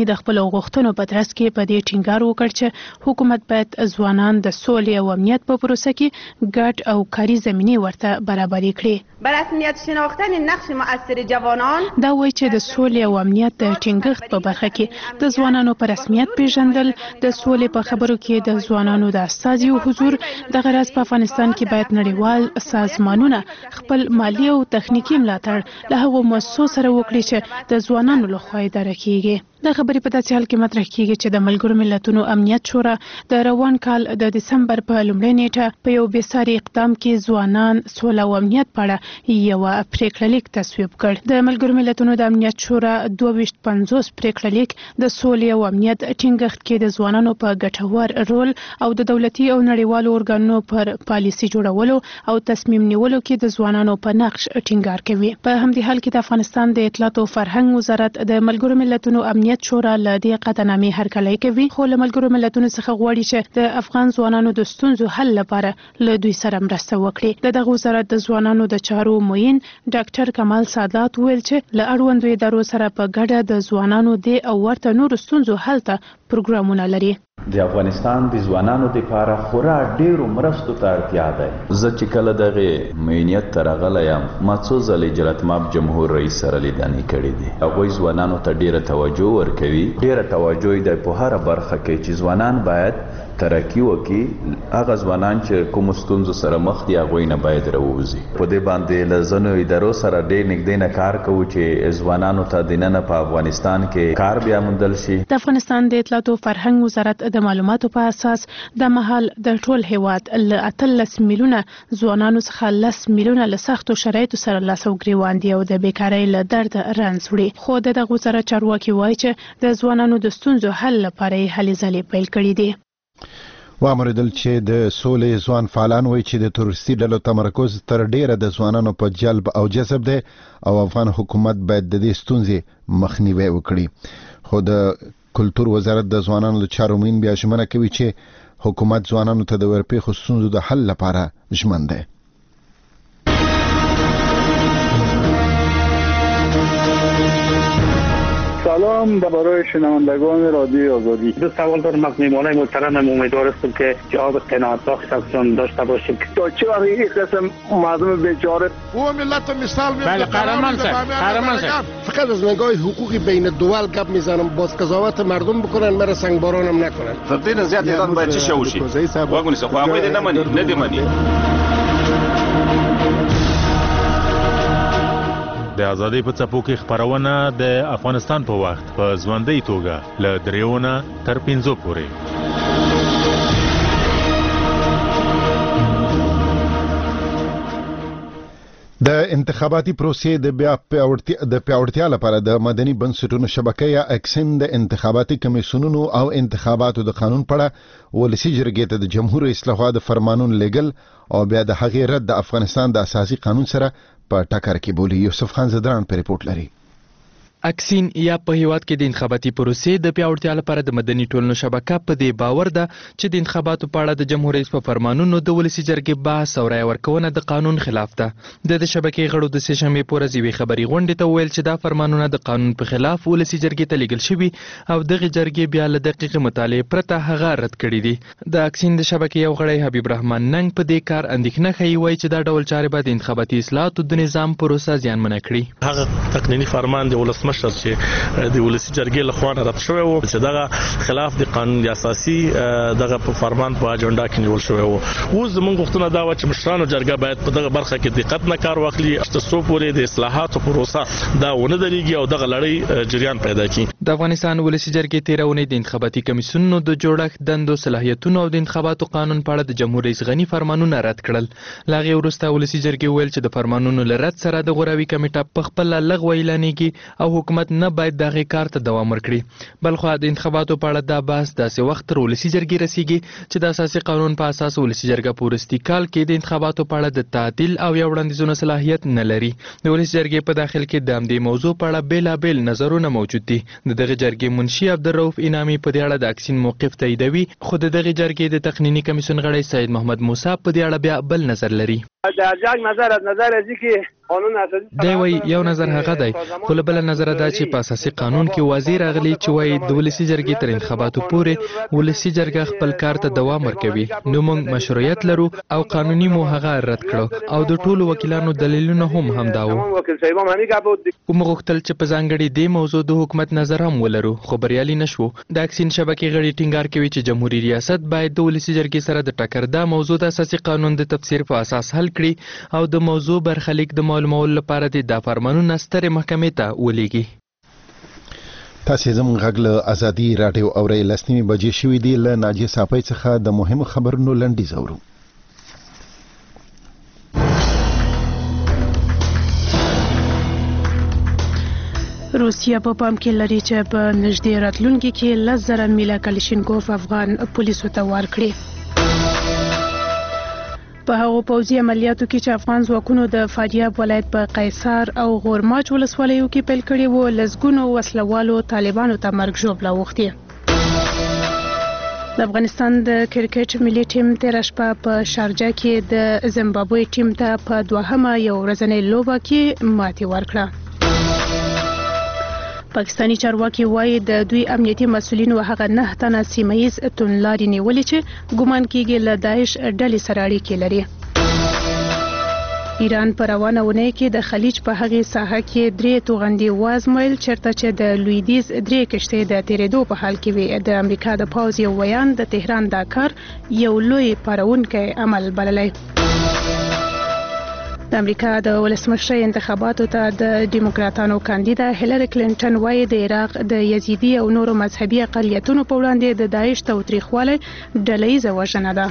غنی د خپل غوښتنو په ترڅ کې په دې ټینګار وکړ چې حکومت باید ځوانان د سولې او امنیت په پروسه کې ګډ او کاري زمینه ورته برابر کړي. بر رسمیت شناختن نقش مؤثر جوانان دا وایي چې د سولې او امنیت د ټینګښت په برخه کې د ځوانانو په رسمیت پیژندل، د سولې په خبرو کې د ځوانانو د استازي او حضور، د غرض په افغانستان کې باید نړیوال سازمانونه خپل مالی او تخنیکی ملاتړ له هغو مؤسسو سره وکړي چې د ځوانانو لخوا اداره کیږي. د خبرې په داسې حال کې مطرح کیږي چې د ملګرو ملتونو امنیت شورا د روان کال د دسمبر په لومړۍ نیټه په یو بېساري اقدام کې ځوانان، سوله او امنیت په اړه یو پریکړه لیک تصویب کړ. د ملګرو ملتونو د امنیت شورا دوه ویشت پنځوس پریکړه لیک د سولې او امنیت ټینګښت کې د ځوانانو په ګټور رول او د دولتي او نړیوالو ارګانونو پر پالیسي جوړولو او تصمیم نیولو کې د ځوانانو په نقش ټینګار کوي. په همدې حال کې د افغانستان د اطلاعات او فرهنګ وزارت د ملګرو ملتونو امنیت شورا له دې قطعنامې هرکلی کوي، خو له ملګرو ملتونو څخه غواړي چې د افغان ځوانانو د ستونزو حل لپاره له دوی سره مرسته وکړي. د دغه وزارت د ځوانانو د چارو معین ډاکټر کمال سادات ویل چې له اړوندو ادارو سره په ګډه د ځوانانو د او ورته نورو ستونزو حل ته پروګرامونه لري. د افغانستان د ځوانانو لپاره خورا ډیرو مرستو ته اړتیا ده. زه چې کله دغه معینیت ته راغلی یم، ما څو ځلې جلاتماب جمهور رئیس سره لیدنې کړې دي. هغوی ځوانانو ته ډیره توجه ورکوي. ډیره توجه یې ده په هره برخه کې چې ځوانان باید ترقی وکړي. هغه ځوانان چې کوم ستونزو سره مخ دي هغوی نه باید راووځي. په دې باندې له ځینو ادارو سره ډېر نږدې نه کار کوو چې ځوانانو ته دننه په افغانستان کې کار بیا موندل شي. د افغانستان د اطلاعات او فرهنګ وزارت د معلوماتو په اساس د مهال د ټول هیواد له اتلس میلیونه ځوانانو څخه لس میلیونه له سختو شرایطو سره لاس او ګریوان دي او د بیکارۍ له درد رنځ وړي. خو د دغه وزارت چارواکي وایي چې د ځوانانو د ستونزو حل لپاره یې هلې ځلې پیل کړي دي. وامردل چې د سولې ځوان فعالان وایي چې د تورستي ډلو تمرکز تر ډیره د ځوانانو په جلب او جذب دی او افغان حکومت باید د دې ستونزې مخنیوي وکړي. خو د کلتور وزارت د ځوانانو د چارو معین بیا ژمنه کوي چې حکومت ځوانانو ته د ورپېښو ستونزو د حل لپاره ژمن دی. سلام به برای شنوندگان رادیوی آزادی. دو سوال دارم از میهمانان محترمم. امیدوار هستم که جواب قناعت بخش ازشان داشته باشیم. تا چه وقت این قسم مردم بیچاره او ملت مثال میزنه. بله قهرمان صاحب، قهرمان صاحب. فقط از نگاه حقوقی بین الدول گپ میزنم، باز قضاوت مردم بکنن، مرا سنگباران هم نکنن. فقط زیاد ایران باید چی شوشی؟ واگونی سه خواهی ده نمانی، ندیمانی. د ازادۍ په څپو کې خبرونه د افغانستان په وخت په ژوندۍ توګه له دریونه تر پنځو پورې. د انتخاباتي پروسې د بیا پیاوړتیا د پیاوړتیا لپاره د مدني بنسټونو شبکې یا اکسن د انتخاباتي کمیسیونونو او انتخاباتو د قانون په اړه ولسی جرګې ته د جمهور رئیس لخوا د فرمانون لګل او بیا د هغې رد د افغانستان د اساسي قانون سره په ټکر کې بولی. یوسف خان زدران په ریپورت لري. اکسین یا په هیواد کې د انتخاباتي پروسې د پیاوړتیا لپاره د مدني ټولنو شبکه په دې باور ده چې د انتخاباتو په اړه د جمهور رئیس په فرمانونو د ولسی جرګې بحث او رای ورکونه د قانون خلاف ده. د د شبکې غړو د سه شنبې په ورځ یوې خبري غونډې ته ویل چې دا فرمانونه د قانون په خلاف ولسی جرګې ته لیږل شوي او دغه جرګې بیا له دقیق مطالعې پرته هغه رد کړي دي. د اکسین د شبکې یو غړی حبیب رحمان ننګ په دې کار اندېښنه ښیي، وایي چې دا ډول چارې به د انتخاباتي اصلاحاتو د نظام پروسه زیانمنه کړي. هغه تقنینی فرمان د ولسمشر چې د ولسی جرګې لخوا رد شوی و چې دغه خلاف د قانون اساسي دغه په فرمان په اجنډا کې نیول شوی و. اوس زموږ غوښتنه دا و چې مشرانو جرګه باید په دغه برخه کې دقت نه کار واخلي چې څو پورې د اصلاحاتو پروسه دا ونه درېږي او دغه لړۍ جریان پیدا کړي. د افغانستان ولسی جرګې تیرونې د انتخاباتي کمیسیونونو د جوړښت، دندو، صلاحیتونو او د انتخاباتو قانون په اړه د جمهور رئیس غنی فرمانونه رد کړل. لاغې وروسته ولسی جرګې ویل چې د فرمانونو لرد سره د غوراوي کمیټه په خپل لغوه اعلانېږي او حکومت نه باید دغه کار ته دوام ورکړي. بلخو د انتخاباتو په اړه دا بحث داسې وخت تر ولسی جرګې رسیږي چې د اساسي قانون په اساس ولسی جرګه په وروستي کال کې د انتخاباتو په اړه د تعدیل او یا وړاندیزونو صلاحیت نه لري. د ولسی جرګې په داخل کې د همدې موضوع په اړه بېلابېل نظرونه موجود دي. د دغه جرګې منشي عبدالرؤف انعامي په دې اړه د اکسین موقف تاییدوي، خو د دغه جرګې د تقنینی کمیسیون غړی سید محمد موسی په دې اړه بیا بل نظر لري. در جنگ نظر از نظر ازی که قانون اساسي دی وای یو نظر هغه دی خو له بل نظر دا چې په اساسي قانون کې واضح راغلی چې وای د ولسی جرګې تر انتخاباتو پورې ولسی جرګه خپل کار ته دوام ورکوي نو موږ مشروعیت لرو او قانوني مو هغه رد کړو او د ټولو وکیلانو دلیلونه هم همدا وو کوم غوښتل چې په ځانګړي دې موضوع د حکومت نظر هم ولرو خو بریالي نشو د اکسین شبکې غړي ټینګار کوي چې جمهوریت ریاست باید د ولسی جرګې سره د ټکر دا موضوع د اساسي قانون د تفسیر په اساس حل کړي او د موضوع برخلیک د معلومولو لپاره د فرمانونو سترې محکمې ته ولېږي تاسو زموږ غږ له ازادي راډیو اورئ لسنیمې بجې شوې دي له ناجیه صافی څخه د مهمو خبرونو لنډیز اورو روسیا په پام کې لري چې په نږدې راتلونکي کې لس زره میله کلشینکوف افغان پولیسو ته ورکړي په هغو پوځي عملیاتو کې چې افغان ځواکونو د فاریاب ولایت په قیصار او غورماچ ولسوالیو کې پیل کړي وو لسګونو وسلوالو طالبانو ته مرګ ژوبله اوښتې د افغانستان د کرکټ ملي ټیم تېره شپه په شارجه کې د زیمبابوې ټیم ته په دوهمه یو ورځنۍ لوبه کې ماتې ورکړه پاکستانی چارواکي وایي د دوی امنیتي مسؤلینو هغه نه تنه سیمه‌ییز توندلارې نیولې چې ګومان کیږي له داعش ډلې سره اړیکې لري ایران په روانه اونۍ کې د خلیج په هغې ساحه کې درې توغندي وازمویل چېرته چې د لویدیځ درې کښتۍ د تېرېدو په حال کې وي د امریکا د پوځ یو ویان د تهران دا کار یو لوی پارونکی عمل بللی د امریکا د ولسمشرۍ انتخاباتو ته د ډیموکراتانو کاندیده هیلری کلینټن وایي د عراق د یزیدي او نورو مذهبي اقلیتونو په وړاندې د داعش تاوتریخوالی ډلهییزه وژنه ده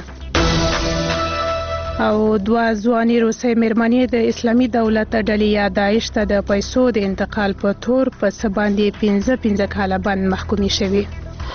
او دوه ځوانې روسۍ مېرمنې د اسلامي دولت ډلې یا داعش ته د پیسو د انتقال په تور په څه باندې پنځه پنځه کاله بند محکومې شوي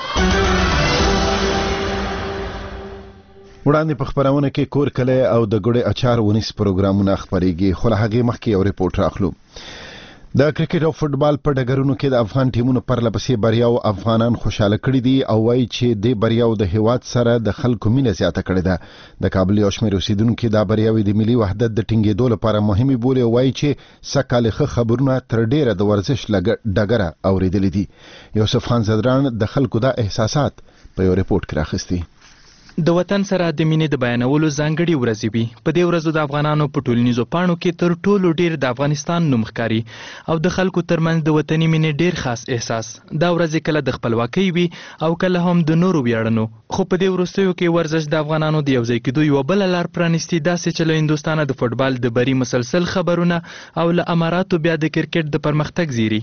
وړاندې په خبرونه کې کور کلی او د ګوړې اچار ونیس پروګرامونه خبرېږي خو له هغې مخکې یو ریپورټ راخلو د کرکټ او فوټبال په ډګرونو کې د افغان ټیمونو پرله پسې بریاو افغانان خوشاله کړي دي او وایي چې د بریاو د هیواد سره د خلکو مینه زیاته کړې ده د کابل یو شمېر اوسیدونکو دا بریاوې د ملي وحدت د ټینګېدو لپاره مهمې بولي او وایي چې سږکال ښه خبرونه تر ډیره د ورزش ډګره اورېدلي دي یوسف خان زدران د خلکو دا احساسات په یو ریپورټ کې راخستی د وطن سره د مینې د بیانولو ځانګړي ورځې وي په دې ورځو د افغانانو په ټولنیزو پاڼو کې تر ټولو ډیر د افغانستان نوم ښکاري او د خلکو ترمنځ د وطني مینې ډیر خاص احساس دا ورځې کله د خپلواکۍ وي او کله هم د نورو ویاړنو خو په دې وروستیو کې ورزش د افغانانو د یوځای کېدو یوه بله لار پرانیستي داسې چې له هندوستانه د فوټبال د بري مسلسل خبرونه او له اماراتو بیا د کرکټ د پرمختګ زیری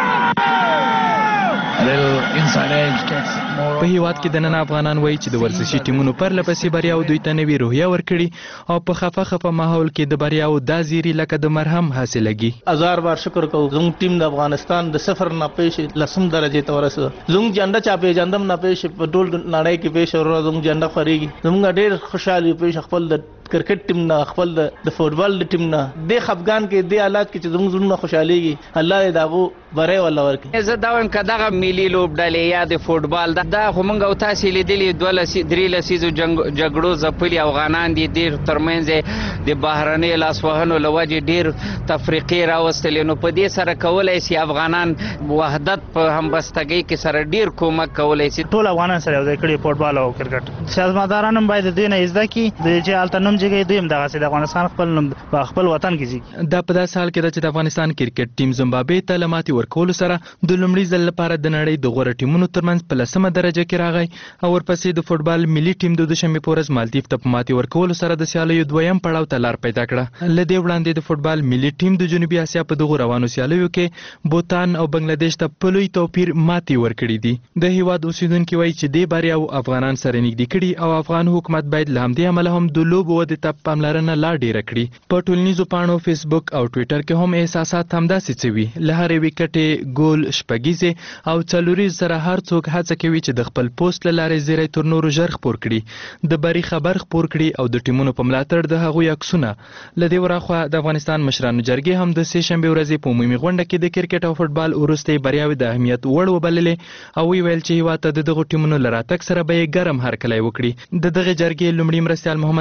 په هیواد کې د نن افغانان وایي چې د ورزشي ټیمونو پرله پسې بریاو دوی ته نوې روحیه ورکړي او په خفه خفه ماحول کې د بریاو دا زیری لکه د مرهم حاصلېږي هزار بار شکر کوو زموږ ټیم د افغانستان د صفر نه پیښ لسم درجې ته ورسېده زموږ جنډه چا پیژندم نه پیښ په ټول نړۍ کې پیښ ورو زموږ جنډه خورېږي زموږ ډېر خوشحالي پیښ خپل د کرکټ ټیم نه خپل د فوټبال ټیم نه د خفګان کې د حالات کې چې زموږ زړونه خوشحاليږي الله دې داغو بری ولا ورکړي زه دا وایم که دغه ملي لوبډلې یا د فوټبال دا خو موږ او تاسې لیدلي دوه لسي درې لسیزو جګړو ځپلي افغانان دي ډېر ترمنځ د بهرنیو لاسوهنو له وجې ډېر تفریقې راوستلې نو په دې سره کولی شي افغانان وحدت په همبستګۍ کې سره ډېر کومک کولی شي ټول افغانان سره یو ځای کړي فوټبال او کرکټ سیاستمداران هم باید د دې نه زده کړي چې هلته نوم جګی دوی هم دغسې د افغانستان خپل نوم په خپل وطن کې ځي دا په داسې حال کې ده چې د افغانستان کرکټ ټیم زیمبابوې ته له ماتې ورکولو سره د لومړي ځل لپاره د نړۍ د غوره ټیمونو ترمنځ په لسمه درجه کې راغی او ورپسې د فوټبال ملي ټیم د دوشنبې په ورځ مالدیف ته په ماتې ورکولو سره د سیالیو دویم پړاو ته لار پیدا کړه له دې وړاندې د فوټبال ملي ټیم د جنوبي اسیا په دغو روانو سیالیو کې بوتان او بنگلادیش ته په لوی توپیر ماتې ورکړي دي د هیواد اوسیدونکي وایي چې دې بریاو افغانان سره نږدې کړي او افغان حکومت باید له همدې امله هم د لوبو ودې ته پاملرنه لا ډیره کړي په ټولنیزو پاڼو فیسبوک او ټویټر کې هم احساسات همداسې څه وي له هرې ویکټې ګول شپږیزې او څلوریز سره هر څوک هڅه کوي چې د خپل پوسټ له لارې زیری تر نورو ژر خپور کړي د بري خبر خپور کړي او د ټیمونو په ملاتړ د هغوی عکسونه له دې وراخوا د افغانستان مشرانو جرګې هم د سې شنبې ورځې په عمومي غونډه کې د کرکټ او فوټبال وروستۍ بریاوې د اهمیت وړ وبللې او ویې ویل چې هیواد ته د دغو ټیمونو له راتګ سره به یې ګرم هرکلی وکړي د دغې جرګې لومړي مرستیال محمد عالم عزت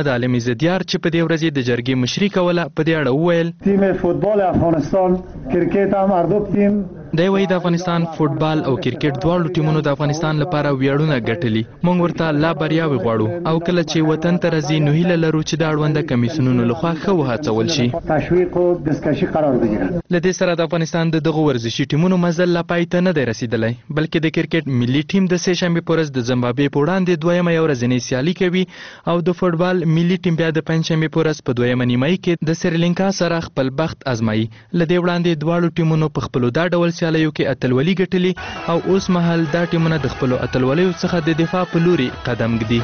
عزتیار چې په دې ورځ د جرګې مشري کوله په دې اړه وویل تیم فوتبال افغانستان کرکټ هم هر دو تیم دی وایي د افغانستان فوټبال او کرکټ دواړو ټیمونو د افغانستان لپاره ویاړونه ګټلي موږ ورته لا بریاوې غواړو او کله چې وطن ته راځي نو هیله لرو چې د اړونده کمیسیونونو لخوا ښه وهڅول شي تشویق او دستکشي قرار بگیرد. له دې سره د افغانستان د دغو ورزشي ټیمونو مزل لا پای ته نه دی رسیدلی بلکې د کرکټ ملي ټیم د سې شنبې په ورځ د زمبابوې په وړاندې دویمه یو ورځنۍ سیالي کوي او د فوټبال ملي ټیم بیا د پنجشنبې په ورځ په دویمه نیمایي کې د سریلانکا سره خپل بخت ازمایي له دې وړاندې دواړو ټیمونو په خپلو دا ډول سیالیو کې اتلولي ګټلي او اوس مهال دا ټیمونه د خپلو اتلولیو څخه د دفاع په لوري قدم ږدي.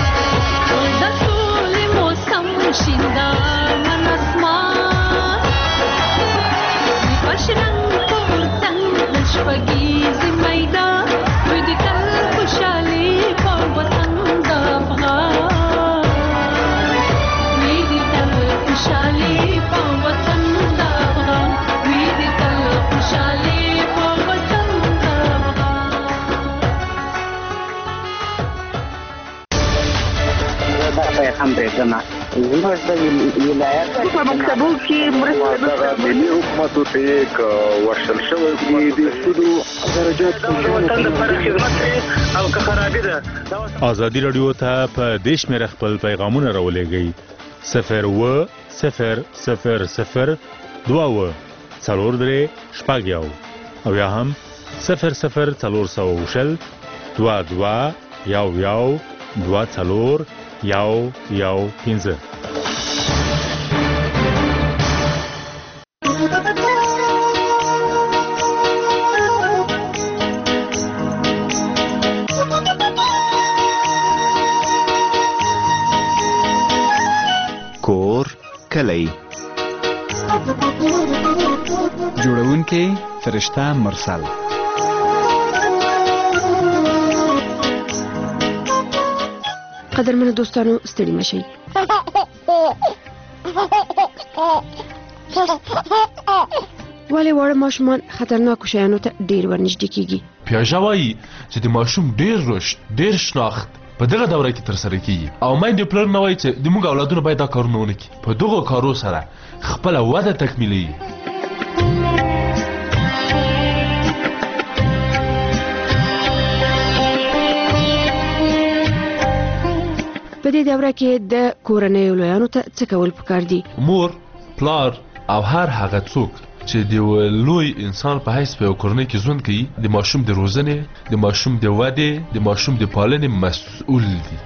هم پرېږدمه زموږ د ولایت په مکتبو کې مرسته ملي حکومت ته یک ورشل شوی دی د سودو درجات وطن لپاره خدمت او که خرابي ده. ازادي رادیو ته په دې شمېره خپل پیغامونه راولېږئ صفر اوه صفر صفر صفر دوه اوه څلور درې شپږ یو او یا هم صفر صفر څلور سوه شل دوه دوه یو یو دوه څلور یو یو پنځه. کور کلی جوړونکی فرشته مرسل. قدرمنو دوستانو ستړي مشئ. ولې واړه ماشومان خطرناکو شیانو ته ډېر ورنږدې کیږي؟ پیاژه وایي چې د ماشوم ډېر رشد ډېر شناخت په دغه دوره کې ترسره کیږي او میندې پلار نه وایي چې زموږ اولادونه باید دا کارونه ونه کړي په دغو کارو سره خپله وده تکمیلوي. په دې دوره کې د کورنیو لویانو ته څه کول پکار دي؟ مور پلار او هر هغه څوک چې د لوی انسان په حیث په یو کورنۍ کې ژوند کوي د ماشوم د روزنې د ماشوم د ودې د ماشوم د پالنې مسؤل دي.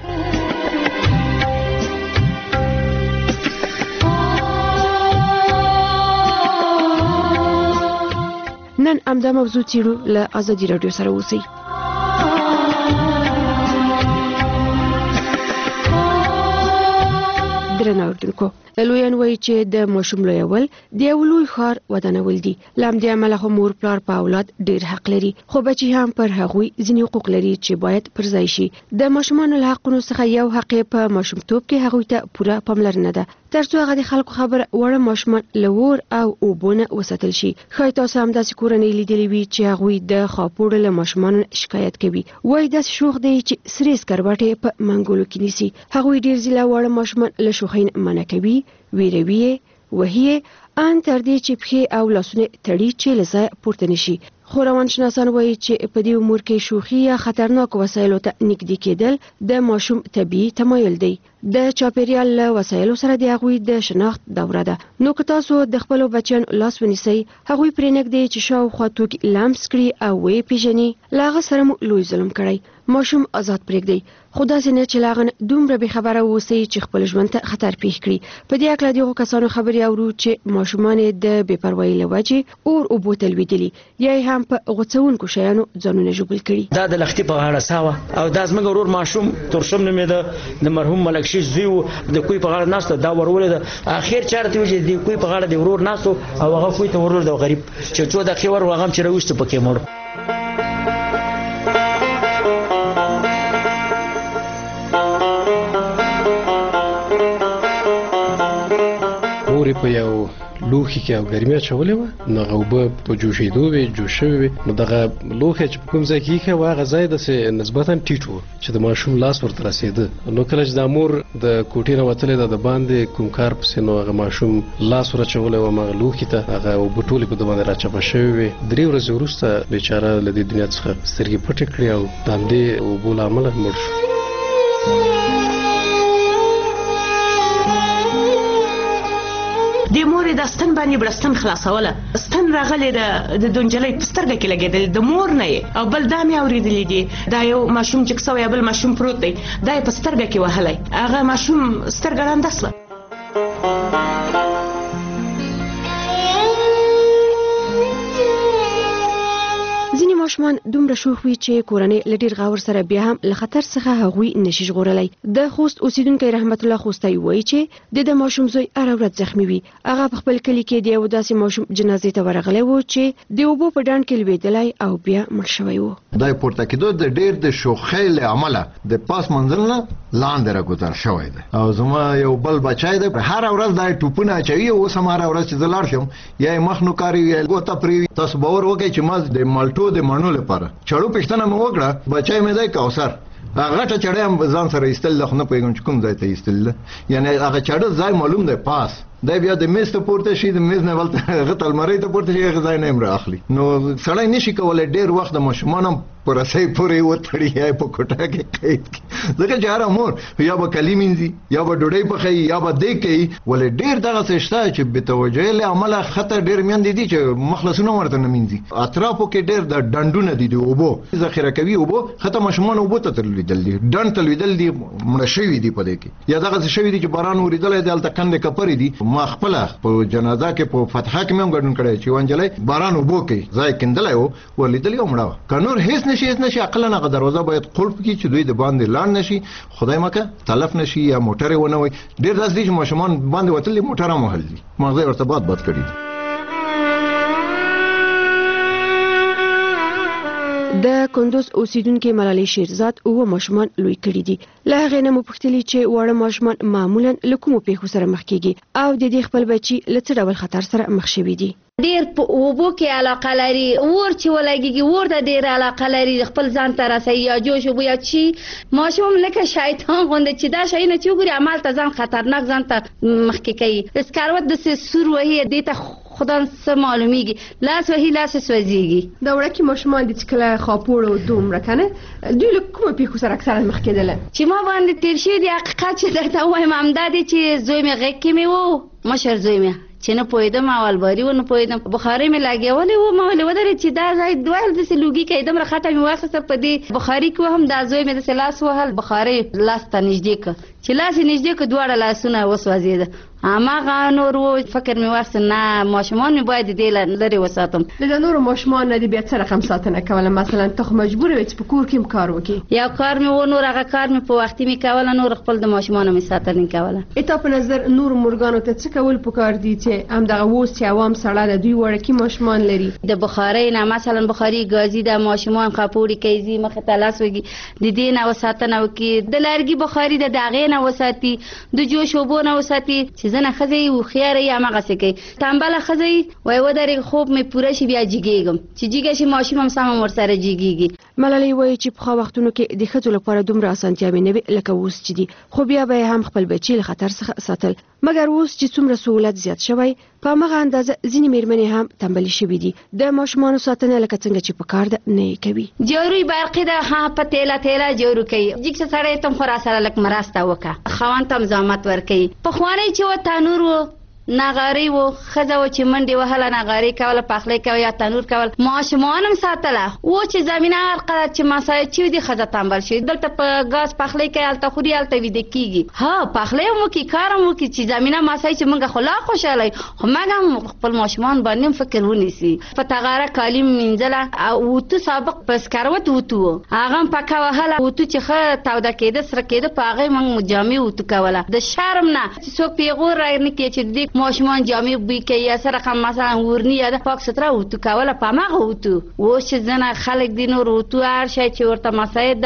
نن همدا موضوع څېړو له ازادي راډیو سره اوسئ. درنو اوریدونکو لویان وایي چې د ماشوم لویول د یو لوی ښار ودانول دي. له همدې امله خو مور پلار په اولاد ډېر حق لري خو بچي هم پر هغوی ځینې حقوق لري چې باید پر ځای شي. د ماشومانو له حقونو څخه یو حق په ماشومتوب کې هغوی ته پوره پاملرنه ده تر څو هغه د خلکو خبر وړه ماشومان له اور او اوبو نه وساتل شي. ښایي تاسو همداسې کورنۍ لیدلې وي چې هغوی د خاپوړو له ماشومانو شکایت کوي. وایي داسې شوخ دی چې سرې سکروټې په منګولو کې نیسي. هغوی ډېر ځله واړه ماشومان له شوخۍ نه منع کوي ویروي وهي ان تر دې چې پښې او لاسونه تړي چې له ځایه پورته نشي. خو روانشناسان وایي چې په دې امور کې شوخي یا خطرناک وسایلو ته نږدې کېدل د ماشوم طبیعي تمایل دی. د چاپیریال له وسایلو سره د هغوی د شناخت دوره ده. نو که تاسو د خپلو بچیانو لاس ونیسئ هغوی پرې نږدې چې شاوخوا توکي لمس کړي او ویې پېژني له هغه سره مو لوی ظلم کړی. ماشوم آزاد پرېږدئ خو داسې نه چې له هغه نه دومره بېخبره واوسئ چې خپل ژوند ته خطر پېښ کړي. په دې هکله د هغو کسانو خبرې اورو چې ماشومان یې د بېپروایۍ له وجې اور اوبو ته لوېدلي یا یې هم په غوڅونکو شیانو ځانونه ژوبل کړي. دا د لښتي په غاړه ساوه او دا زموږ ورور ماشوم ترشم نومېده د مرحوم ملکشي زوی و د کوی په غاړه ناسته دا ورولې ده اخر چارته وي چې د کوی په غاړه د ورور ناستو او هغه کوی ته ورور د غریب چې څو دقیقې ور هغه هم چې راوسته پکې مړ. اوبه په یو لوښي کې او ګرمي اچولې وه نو هغه اوبه په جوشېدو وې جوش شوې وې نو دغه لوښی چې په کوم ځای کې ایښی و هغه ځای داسې نسبتا ټیټ و چې د ماشوم لاس ورته رسېده نو کله چې دا مور د کوټې نه وتلې ده د باندې کوم کار پسې نو هغه ماشوم لاس ور اچولی و هماغه لوښي ته هغه اوبه ټولې په ده باندې راچپه شوې وې درې ورځې وروسته بیچاره له دې دنیا څخه سترګې پټې کړې او د همدې اوبو له امله مړ شو. د مور د ستن باندې بلستن خلاصوله ستن راغلی د دونجلۍ په سترګه کې لګېدل د مور نه او بل دا مې اورېدلی دي دا یو ماشوم چې کسوی بل ماشوم پروت دی دا یې په سترګه کې وهلی هغه ماشوم سترګه ړنده سوه. ځینې ماشومان دومره شوخ وي چې کورنۍ له ډېر غور سره بیا هم له خطر څخه هغوی نشي ژغورلی. د خوست اوسیدونکی رحمت الله خوستی وایي چې د ده ماشوم زوی هره ورځ زخمي وي. هغه په خپل کلي کې د یو داسې ماشوم جنازې ته ورغلی و چې د اوبو په ډنډ کې لوېدلی او بیا مړ شوی و. دا پورته کېدو د ډېر د شوخۍ له امله د پاس منزل نه لاندې راګوتر شوی دی او زما یو بل بچی دی هره ورځ دا ټوپونه اچوي اوس هم هره ورځ چې زه لاړ شم یا یې مخ نوکاري یا ګوته پرېوي. تاسو باور وکړئ چې ما د مالټو د مڼو لپاره چړو پوښتنه مې وکړه بچی مې دی کوثر هغه غټه چړی هم ځان سره ایستل ده خو نه پوهېږم چې کوم ځای ته ایستل ده یعنې هغه چړه ځای معلوم دی پاس دی بیا د میز ته پورته شي د میز نه بلته هغه ته المارۍ ته پورته شي هغه ځای نه هم رااخلي نو سړی نشي کولی ډېر وخت د ماشومان هم په رسۍ پورې وتړي یا په کوټه کې قید کړي ځکه چې هره مور یا به کلي مینځي یا به ډوډۍ پخوي یا به دیګ کوي ولې ډېر دغسې شته چې بېتوجهۍ له امله خطر ډېر میندې دي چې مخلصونه ورته نه مینځي اطرافو کې ډېر د ډنډونه دي د اوبو ذخیره کوي اوبو خطر ماشومان اوبو ته تلوېدل دي ډنډ ته لوېدل دي مړه شوي دي په دې کې یا دغسې شوي دي چې باران اورېدلی دی هلته کندې کپرې دي ما خپله په جنازه کې په فتحه کې مې هم ګډون کړی چې یوه نجلۍ باران اوبو کې ځای کیندلی و ورلیدلې او مړه وه که نور هېڅ نشي هېڅ نشي عقلا هغه دروازه باید قلف کړي چې دوی د باندې لاړ نشي خدای مکه تلف نشي یا موټر یې ونه وي ډېر داسې دي چې ماشومان باندې وتلي موټر هم وهل دي مغزه یې ورته باد باد کړي دي. د کندوز اوسیدونکو ملالۍ شیرزاد اوه ماشومان لوی کړي دي. له هغې نه مو پوښتلي چې واړه ماشومان معمولا له کومو پیښو سره مخ کیږي او د دې خپل بچي له څه ډول خطر سره مخ شوي دي. ډیر په اوبو کې علاقه لري اور چې ولګيږي اور ته ډیر علاقه لري خپل ځان ته رسوي یا جوش وبو یا چی ماشوم لکه شیطان غوندې چې دا شي نه چې وګوري عمل ته ځان خطرناک ځان ته مخکې کوي اسکاروت د سور وهي دې ته خدا څه معلومیږي لاس وهي لاس سوځيږي. دا وړکي ماشومان دي چې کله خاپوړ او دومره کنه دوی له کومه پیښو سره اکثرا مخ کېدل چې ما باندې تیر شي د حقیقت چې درته وایم همدا دي چې زوی مې غږ کې مې وو مشر زوی مې چې نه پوهېدم اول باري ونه پوهېدم بخارۍ مې لګېولې وه ما ولې ودرېد چې دا ځای دویل داسې لوګي کوي دومره خټه مې واخیسته په دې بخاري کې وهم دا زوی مې داسې لاس وهل بخارۍ لاس ته نږدې کړه چې لاس یې نږدې کړه دواړه لاسونه وسوځېده هماغه نور و فکر مې واخیسته نه ماشومان مې باید دې لرې وساتم. له د نورو ماشومان نه دې بیا څه رقم ساتنه کوله مثلا ته خو مجبوره وې چې په کور کې هم کار وکړې یو کار مې و نور هغه کار مې په وختي مې کوله نور خپل د ماشومانو مې ساتنه کوله. تا په نظر نورو مورګانو ته څه کول پکار دي چې همدغه اوس چې عوام سړه د دوی وړکي ماشومان لري د بخارۍ نه مثلا بخاري ګازي د ماشومان خاپوړي کوي مخې ته لاس وږي د دې نه وساتنه وکړي د لرګي بخاري د هغې نه وساتي د جوش اوبو نه وساتي چې ځنه ښځې هوښیاره یې هماغسې کوي تنبله ښځه وایي ودرېږه خوب مې پوره شي بیا جګېږم چې جګه شي ماشوم هم سم هم ورسره جګېږي. ملالۍ وایي چې پخوا وختونو کې د ښځو لپاره دومره اسانتیاوې نه وې لکه اوس چې دي خو بیا به یې هم خپل بچي له خطر څخه ساتل مګر اوس چې څومره سهولت زیات شوی په همغه اندازه ځینې مېرمنې هم تنبلې شوي دي د ماشومانو ساتنه لکه څنګه چې په کار ده نه یې کوي. جوروی برقي ده ها په تیله تیله جورو کوي جګ څه سړی ته خو راسره لږ مرسته وکړه خاوند ته هم زحمت ورکوي پخوانی چې و تنور و نغاري و ښځه و چې منډې وهله نغاري کوله پخلی کوه یا تنور کول ماشومان هم ساتله و چې زمینه هر قدر چې مسایل چې دي ښځه تنبل شي دلته په ګاز پخلی کوي هلته خوري هلته ویده کېږي ها پخلی هم وکړي کار هم وکړي چې زمینه مسایل چې موږ خو لا خوشحاله خو موږ هم خپل ماشومان باندې هم فکر ونیسي په تغاره کالي مینځله او اوتو سابق په سکروت اوتو و هغه هم پکه وهله اوتو چې ښه توده کېده سره کېده په هغې موږ جامې اوتو کوله د شرم نه چې څوک پیغور را نه کړي چې دې ماشومان جامې بوی کوي یا سره هم مثلا ورني یا د پاک ستره اوتو کوله په هماغه اوتو اوس چې ځنه خلک دي نور اوتو هر شی چې ورته مساعد ده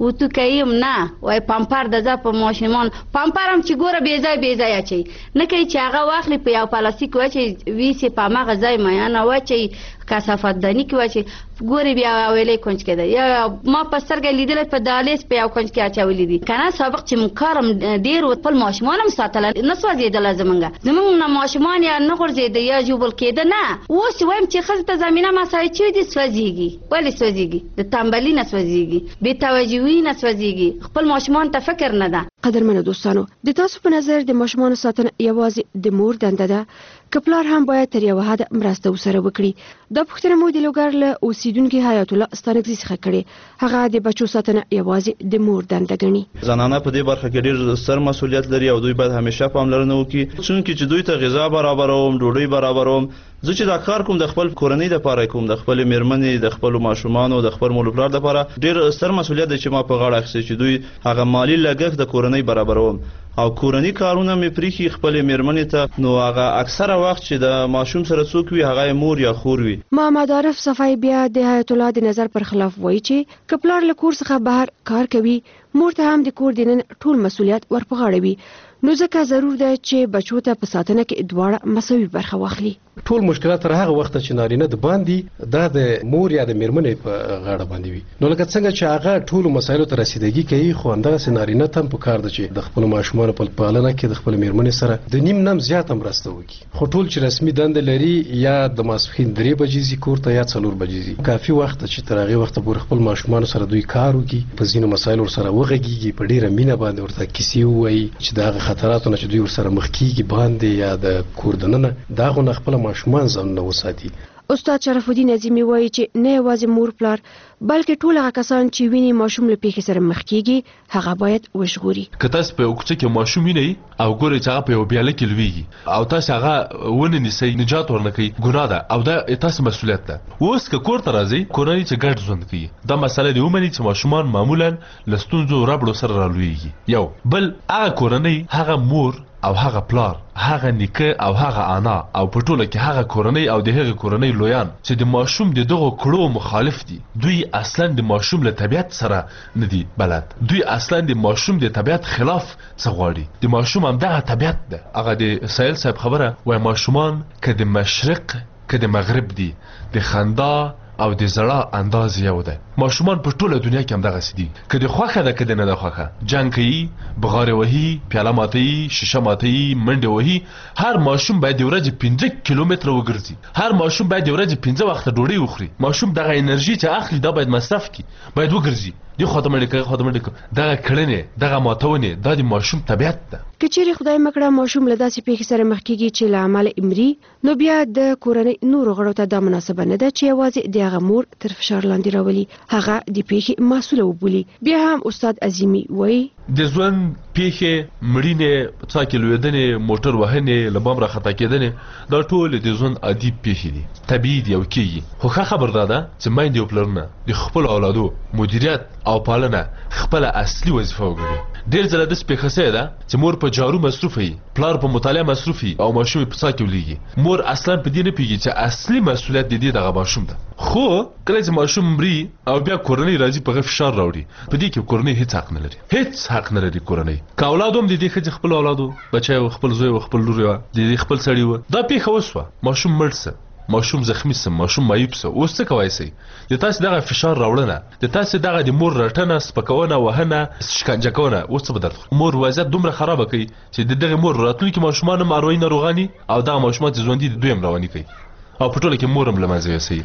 وته کایم نه وای پمپر د ځا په ماشومان پمپرم چې ګوره بې ځای بې ځای اچي نه کوي چې هغه واخلي په یو پلاستیک واچي ویسي په مغه ځای میان واچي کثافت دانی کې واچي ګوري بیا ویلې کونج کېده یا ما په سترګې لیدل په دالیس په یو کونج کې اچولې دي کنه سابق چې مکارم ډیر خپل ماشومان هم ساتل نه سوځیدل زمونږ زمونږ نه ماشومان یا نه غورځید یا جوبل کېده نه اوس وایم چې خزه ته زمينه مسای چې دي سوځيږي ولې سوځيږي د تنبلي نه سوځيږي بې توجهي نه سوځيږي خپل ماشومان ته فکر نه ده قدرمنو دوستانو د تاسو په نظر د ماشومان ساتنه یوازې د مور دنده ده کپلار هم باید تر یو حد مرسته وسره وکړي د پښتنه مو د لوګر له اوسیدونکو حیات الله ستانګزي څخه کړي هغه د بچو ساتنه یوازې د مور دنده ګڼي زنانه په دې برخه کې ډېر ستر مسؤلیت لري او دوی باید همیشه پاملرنه وکړي څنګه چې دوی ته غذا برابروم ډوډۍ برابروم زه چې دا کار کوم د خپل کورنۍ لپاره کوم د خپل میرمنې د خپل ماشومان او د خپل مولکلار لپاره ډېر ستر مسؤلیت دی چې ما په غاړه اخیستی چې دوی هغه مالی لګښت د کورنۍ برابروم او کورنۍ کارونه مې پریخي خپل میرمنې ته نو هغه اکثره وخت چې د ماشوم سره څوک وي هغه مور یا خور وي محمد عارف صفای بیا د حیات الله د نظر پر خلاف وایي چې کپلار له کور څخه بهر کار کوي مور ته هم د کور دنن ټول مسؤلیت ورپغاړه وي نو ځکه ضرور ده چې بچو ته په ساتنه کې دواړه مساوي برخه واخلي ټول مشکلات تر هغه وخت چې نارینه د باندې دا د مور یا د میرمنې په غاړه باندې وي نو لکه څنګه چې هغه ټول مسایلو ته رسیدګي کوي خو همدغه نارینه تم په کار ده چې د خپل ماشومان په پالنه کې د خپل میرمنې سره د نیم نم زیات مرسته وکړي خو ټول چې رسمي دنده لري یا د ماسپښین درې بجې زی کور ته یا څلور بجې زی کافي وخت چې تر هغه وخت پورې خپل ماشومان سره دوی کار وکړي په ځینو مسایلو سره وغږیږي په ډیره مینه باندې ورته کیسې وایي چې دا خطراتونه چې دوی ورسره مخ کیږي باندې یا د کور دننه دا غو خپل ماشومان ځان نه وساتي استاد شرف الدین عظیمی وایي چې نه یوازې مور پلار بلکې ټول هغه کسان چې ویني ماشوم له پیښې سره مخ کیږي هغه باید وژغوري که تاسو په وکړه کې ماشوم ویني او ګوري چې هغه په یو بیاله کې لویږي او تاسو هغه ونه نسی نجات ورنکي ګناه ده او دا تاسو مسؤلیت ده اوس که کور ته راځي کورنۍ چې ګډ ژوند کوي دا مسله دی ومني چې ماشومان معمولا لستونزو ربړو سره رالویږي یو بل هغه کورنۍ هغه مور او هغه پلار هغه نیکه او هغه انا او په ټوله کې هغه کورنۍ او د هغه کورنۍ لویان چې د ماشوم د دغه کړو مخالف دي دوی اصلا د ماشوم له طبيعت سره نه دي بلد دوی اصلا د ماشوم د طبيعت خلاف څه غواړي د ماشوم هم دغه طبيعت ده هغه د سایل صاحب خبره وای ماشومان که د مشرق که د مغرب دي د خندا او د زړه انداز یو ده ماشومان په ټوله دنیا کې هم دغه سدي کله خوخه ده کله نه ده خوخه جنگ کوي بغاره وهي پیاله ماتي شیشه ماتي منډه وهي هر ماشوم باید د ورځې پنځه کیلومتره وګرځي هر ماشوم باید د ورځې پنځه وخت ډوډۍ وخوري ماشوم دغه انرژي چې اخلي دا باید مصرف کړي باید وګرځي دی خاطر مې کوي خاطر مې دغه کړنې دغه ماتونه د د ماشوم طبيعت ده کچېری خدای مکړه ماشوم له داسې پیښې سره مخ کیږي چې له عمل امري نو بیا د کورنۍ نور غړو ته د مناسبه نه ده چې یوازې دغه مور تر فشار لاندې راولي هغه د پیښې مسؤل وبولي بیا هم استاد عظیمی وایي د ځوان پیښې مړینه څاکې لویدنې موټر وهنې لبام را خطا کېدنې دا ټول د ځوان عادي پیښې دي طبيعي دی او کیږي خو ښه خبر ده چې مایند یو پلرنه د خپل اولادو مدیریت او پالنه خپل اصلي وظیفه وګڼي ډیر ځله د سپېخسه ده چې مور په جارو مصروفي پلار په مطالعه مصروفي او ماشوم په څاکې ولېږي مور اصلا په دې نه پیږي چې اصلي مسؤلیت د دې دغه ماشوم ده خو کله چې ماشوم مري او بیا کورنۍ راځي په فشار راوړي په دې کې کورنۍ هیڅ حق نه لري هیڅ حق نه لري کورنۍ که اولادوم د دې خځې خپل اولادو بچي خپل زوی او خپل لور د دې خپل سړی و دا پیښه وسوه ماشوم مړ ماشوم زخمی سم ماشوم مایوب سه اوس څه کوي سي د تاسو دغه فشار راوړنه د تاسو دغه د مور رټنه سپکونه وهنه شکنجه کونه اوس څه بدل مور وضعیت دومره خراب کوي چې د دغه مور راتلونکي ماشومان هم اروي ناروغاني او دغه ماشومان چې ژوندۍ د دویم رواني کوي او په ټوله کې مور هم لمنځه یوسي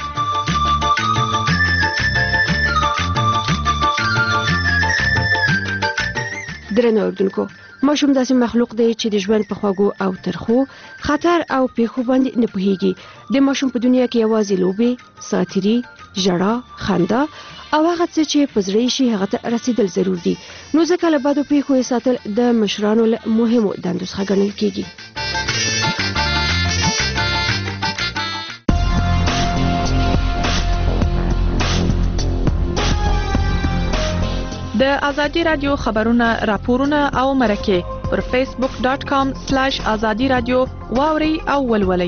درنو اردوونکو ماشوم داسې مخلوق دی چې د ژوند په خواږو او ترخو خطر او پیښو باندې نه پوهیږي د ماشوم په دنیا کې یوازې لوبې ساتيري ژړا خندا او هغه څه چې په زړه شي هغه ته رسیدل ضرور دي نو ځکه له بدو پیښو ساتل د مشرانو له مهمو دندو څخه ګڼل کیږي د ازادي رادیو خبرونه راپورونه او مرکه پر فیسبوک ډاټ کام سلیش ازادي رادیو واوري او ولولئ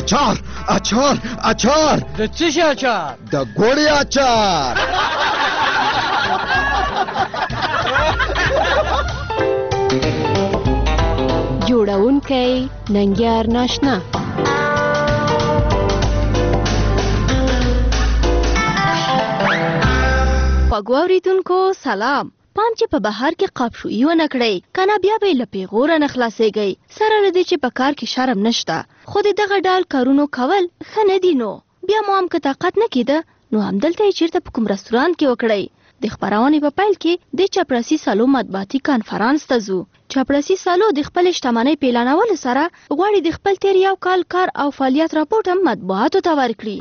اچار اچار اچار د څه شي اچار؟ د ګوړې اچار. جوړونکی ننګیار ناشنا. خوږو اورېدونکو سلام. پام چې په بهر کې قابشویي ونه کړئ، کنه بیا به له پیغوره نه خلاصېږئ. سره له دې چې په کار کې شرم نشته، خو د دغه ډول کارونو کول ښه نه دي. نو بیا مو هم که طاقت نه کېده نو همدلته یې چېرته په کوم رستورانت کې وکړئ. د خپرونې په پیل کې د چپړاسي سالو مطبوعاتي کانفرانس ته ځو. چپړاسي سالو د خپلې شتمنۍ په اعلانولو سره غواړي د خپل تېر یو کال کار او فعالیت راپورټ هم مطبوعاتو ته ورکړي.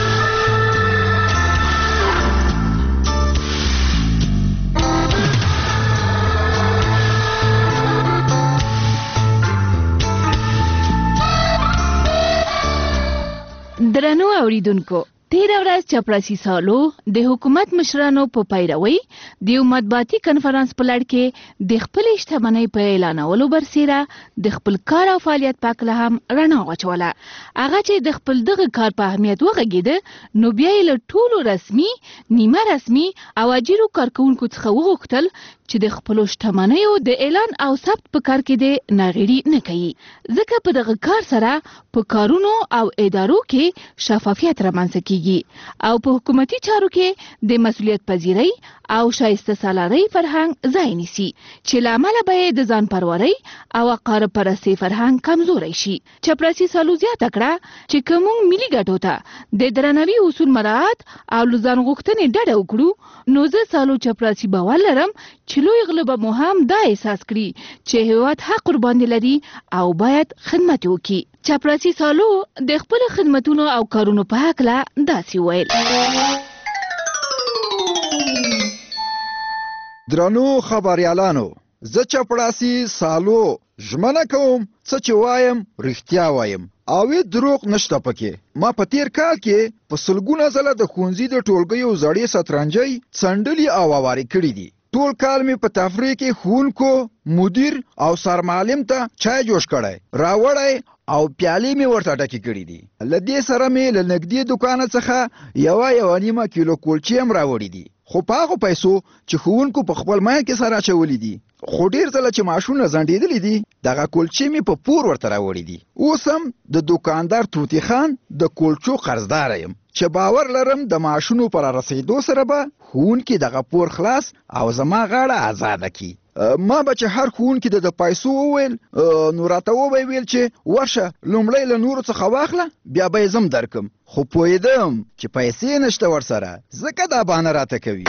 درنو اوریدونکو، تیر ورځ چپړاسي سالو د حکومت مشرانو په پیروي د یو مطبوعاتي کنفرانس په لړ کې د خپلې شتمنۍ په اعلانولو برسیره د خپل کار او فعالیت په هکله هم رڼا واچوله. هغه چې د خپل دغه کار په اهمیت وغږېده، نو بیا یې له ټولو رسمي، نیمه رسمي او اجیرو کارکوونکو څخه وغوښتل چې د خپلو شتمنیو د اعلان او ثبت په کار کې د ناغېړي نه کوي، ځکه په دغه کار سره په کارونو او ادارو کې شفافیت رامنځته کیږي او په حکومتي چارو کې د مسؤلیت پذیرۍ او شایسته سالارۍ فرهنګ ځای نیسي، چې له امله به یې د ځان پرورۍ او عقارب پرستۍ فرهنګ کمزوری شي. چپړاسي سالو زیاته کړه چې که موږ ملي ګټو ته د درناوي اصول مراعات او له ځان غوښتنې ډډه وکړو، نو زه سالو چپړاسي باور لرم چې لوی غله به مو هم دا احساس کړي چې هېواد حق ورباندې لري او باید خدمت وکړي. چپړاسي سالو د خپلو خدمتونو او کارونو په هکله داسې ویل: درنو خبریالانو، زه چپړاسي سالو ژمنه کوم څه چې وایم رښتیا وایم او دروغ نشته پکې. ما په تیر کال کې په سلګونه ځله د ښوونځي د ټولګیو زړې شطرنجۍ څنډلې او هوارې کړي دي. ټول کال مې په تفریح کې ښوونکو، مدیر او سرمعلم ته چای جوش کړی، راوړی او پیالې مې ورته ډکې کړي دي. له دې سره مې له نږدې دوکانه څخه یوه یوه نیمه کیلو کلچې هم راوړي دي، خو په هغو پیسو چې ښوونکو په خپل ماین کې سره اچولي دي. خو ډېر ځله چې معاشونه ځنډېدلي دي، دغه کلچې مې په پور ورته راوړي دي. اوس هم د دوکاندار طوطي خان د کلچو قرضداره یم چې باور لرم د معاشونو پر رسېدو سره به ښوونکي دغه پور خلاص او زما غاړه آزاده کړي. ما به چې هر ښوونکي د پایسو وویل، نو راته وبه ویل چې ورشه لومړی له نورو څخه واخله، بیا به یې زم درکم. خو پوهېدم چې پیسې نشته ورسره، ځکه دا بهانه راته کوي.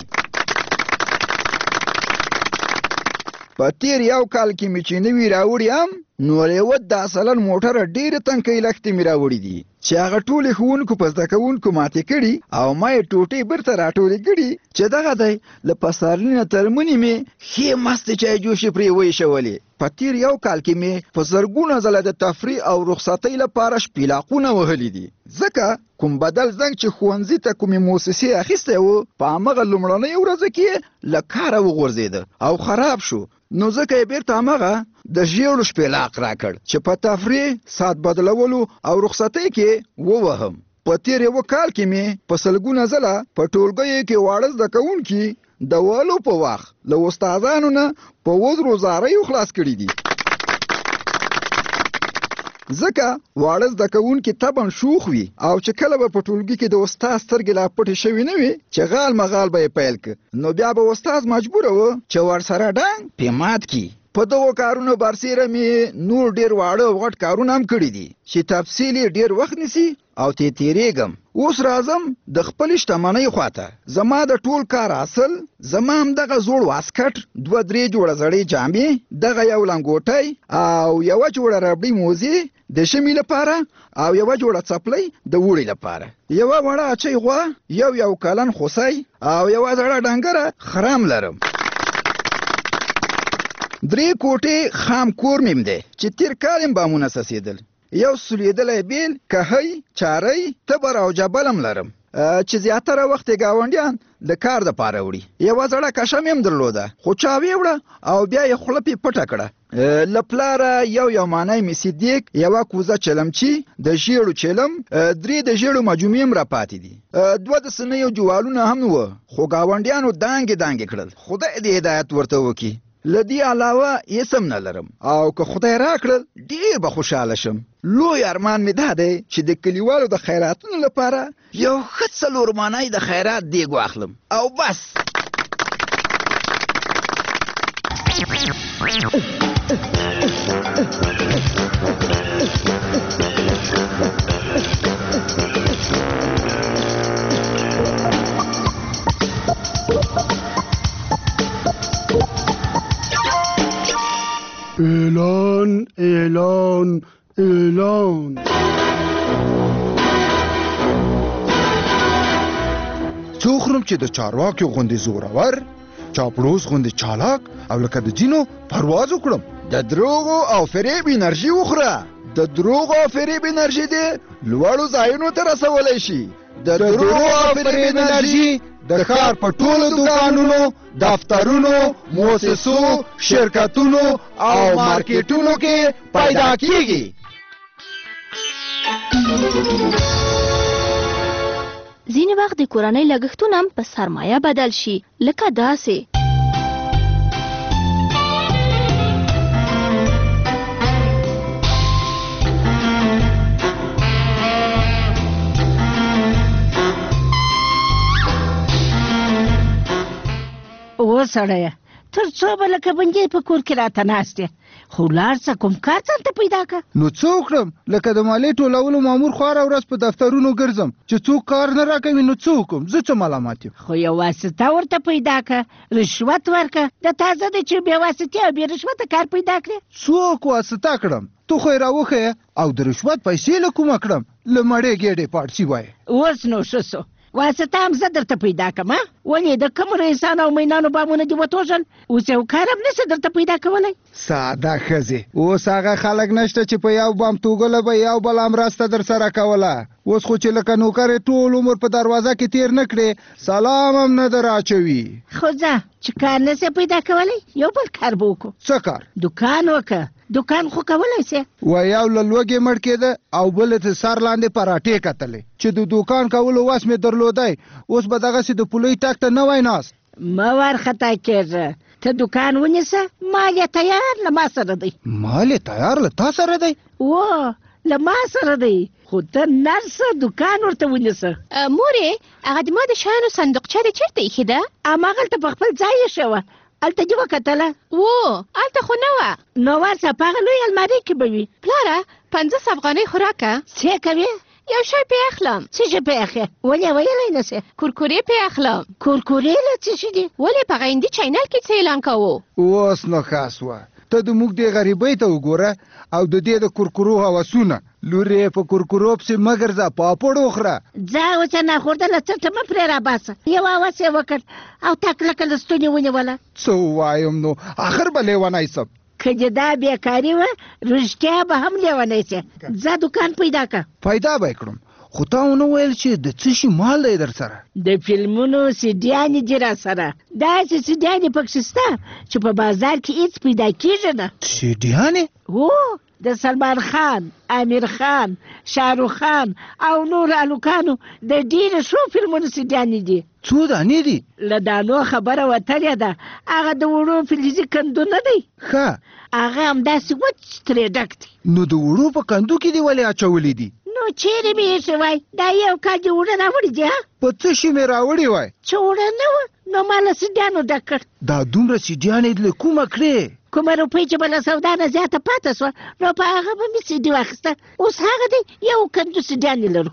په تیر یو کال کې مې چې نوي راوړي هم، نو یوه د اصلاً موټره ډېرې تنکۍ لښتې مې راوړي دي چې هغه ټولې ښوونکو په زده کوونکو ماتې کړي او ما یې ټوټې برته راټولې کړي چې دغه دی له پسرلي نه تر مني مې ښې مستې چایجوشې پرې وایشولې. په تیر یو کال کې مې په زرګونه ځله د تفریح او رخصتۍ لپاره شپیلاقونه وهلي دي، ځکه کوم بدل زنګ چې ښوونځي ته کومې موسسې اخیستی و په همغه لومړنۍ ورځو کې له کاره وغورځېده او خراب شو. نو ځکه یې بیرته همغه د ژیړو شپیلاق راکړ چې په تفریح، ساعت بدلولو او رخصتۍ کې ووهم. په تیر یو کال کې مې په سلګونه ځله په ټولګیو کې واړه زده کوونکي د والو په وخت له استادانو نه په وزرو زاریو خلاص کړي دي، ځکه واړه زده کوونکي طبعا شوخ وي او چې کله به په ټولګي کې د استاد سترګې لا پټې شوي نه وي چې غال مغال به یې پیل کړ، نو بیا به استاد مجبوره و چې ورسره ډنګ پې مات کړي. په دغو کارونو برسیره مې نور ډېر واړه او غټ کارونه هم کړي دي چې تفصیل یې ډېر وخت نیسي او تې تېرېږم. اوس راځم د خپلې شتمنۍ خواته. زما د ټول کار اصل زما همدغه زوړ واسکټ، دوه درې جوړه زړې جامې، دغه یو لنګوټی او یوه جوړه ربړي موزې د ژمي لپاره او یوه جوړه څپلۍ د اوړي لپاره، یوه وړه اچۍ غوا، یو یو کلن خوسی او یوه زړه ډنګره خرام لرم. درې کوټې خام کور میم دی چې تیر کال یې بامونه سسېدل. یو سولیدلی بیل، کهی، چارۍ، تبر او جبل هم لرم چې زیاتره وخت یې ګاونډیان د کار دپاره وړي. یوه زړه کشه مې هم درلوده، خو چاوې وړه او بیا یې خوله پې پټه کړه لپلاره یو یو معنی می صدیق یو کوزه چلمچی د ژیړو چلم درې د ژیړو مجموعیم را پاتې دي دوه د سنیو جوالونه هم و خو گاونډیانو دانګې دانګې کړل خدای دې هدایت ورته وکي لدی علاوه یسم نه لرم او که خدای را کړل ډیر به خوشاله شم لوی ارمان می ده دی چې د کلیوالو د خیراتونو لپاره یو ښه څلور معنی د خیرات دیګ واخلم او بس اعلان اعلان اعلان څو خرم چې د چارواکو غوندې زورور چاپلوس غوندې چالاک او لکه د جینو پرواز وکړم د دروغو او فریب انرژي وخوره د دروغو او فریب انرژي دې لوړو ځایونو ته رسولی شي د دروغو او فریب انرژي د ښار په ټولو دوکانونو دفترونو مؤسسو شرکتونو او مارکیټونو کې پیدا کیږي ځینې وخت د کورنۍ لګښتونه هم په سرمایه بدل شي لکه داسې و سړیه تر څو به لکه بنجې په کور کې راته ناست خو لاړ څه کوم کار ځانته پیدا که نو څه وکړم لکه د مالیې ټولولو مامور خواره ورځ په دفترونو ګرځم چې څوک کار نه راکوي نو څه وکړم زه څه ملامت یم خو یو واسطه ورته پیدا که رشوت ورکه د تازه دی چې بې واسطې او بې رشوته کار پیدا کړې څوک واسطه کړم تو خو یې راوښیه او د رشوت پیسې له کومه کړم له مړې ګېډې پاړسي وایې اوس نو ښه سو واسطه هم زه درته پیدا کړم ولې د کوم رئیسانو او مینانو بامونه دې وتوژل اوس یو کار هم نشې درته پیدا کولی ساده ښځې اوس هغه خلک نشته چې په یو بام توږله به یو بل مرسته در سره کوله اوس خو چې لکه نوکر ټول عمر په دروازه کې تیر نه کړې سلام هم نه در اچوي خو ځه چې کار نشې پیدا کولی یو بل کار به وکړو څه کار دوکان وکړه دوکان خو کولی سې و یو له لوږې مړ کېده او بل یې سر لاندې پراټې کتلې چې د دوکان کولو وس مې درلودی اوس به دغسې د پولۍ تګ ته نه وای ناست مه وارخطا کېږه ته دوکان ونیسه مال یې تیار له ما سره دی مال یې تیار له تا سره دی و له ما سره دی خو ته نرسه دوکان ورته ونیسه مورې هغه د ما د شیانو صندوقچه دې چېرته ایښې ده هماغلته په خپل ځای ایښې وه هلته دې وکتله و هلته خو نه وه نو ورشه په هغه لوی المارۍ کې به وي پلاره پنځه افغانۍ خو راکه څه کوې یو شی پې اخلم څه شی پې اخلې ولې ویلی نه سې کورکورې پې اخلم کورکورې له څه شي دي ولې په هغه هندي چینل کې څه اعلان کوو اوس نو ښه سوه ته د موږ دې غریبۍ ته وګوره او د دې د کورکورو هوسونه لورې په کورکورو پسې مه ګرځه پاپړ وخوره ځه اوس یې ناخورده له څټه مه پرې راباسه یو هوس یې وکړ او تا کلکه له ستونې ونیوله څه ووایم نو آخر به لیونی سم که دې دا بیکاري وه رښتیا به هم لیونی سې ځه دوکان پیدا که پیدا به یې کړم خو تا ونه ویل چې د څه شي مال دی در سره د فلمونو سیډیانې دي را سره داسې سیډیانې پکښې شته چې په بازار کې هېڅ پیدا کېږي نه سیډیانې هو د سلمان خان امیر خان شاهرخ خان او نور الوکانو د ډېرو ښو فلمونو سیډیانې دي څو دانې دي له دانو خبره وتلې ده هغه د وړو فلزي کندو نه دی ښه هغه همداسې وچ ترې ډک دی نو د وړو په کندو کې دې ولې اچولي دي نو چیرې مې ایښې وای دا یو کال دې وړه راوړي دي په څه شي مې راوړي وای چې وړه نه وه نو ما له سیډیانو ډک کړ دا دومره سیډیانې له کومه کړې کومه روپۍ چې به له سودا نه زیاته پاته سوه نو په هغه به مې سیډي واخیسته اوس هغه دی یو کندو سیډیانې لرو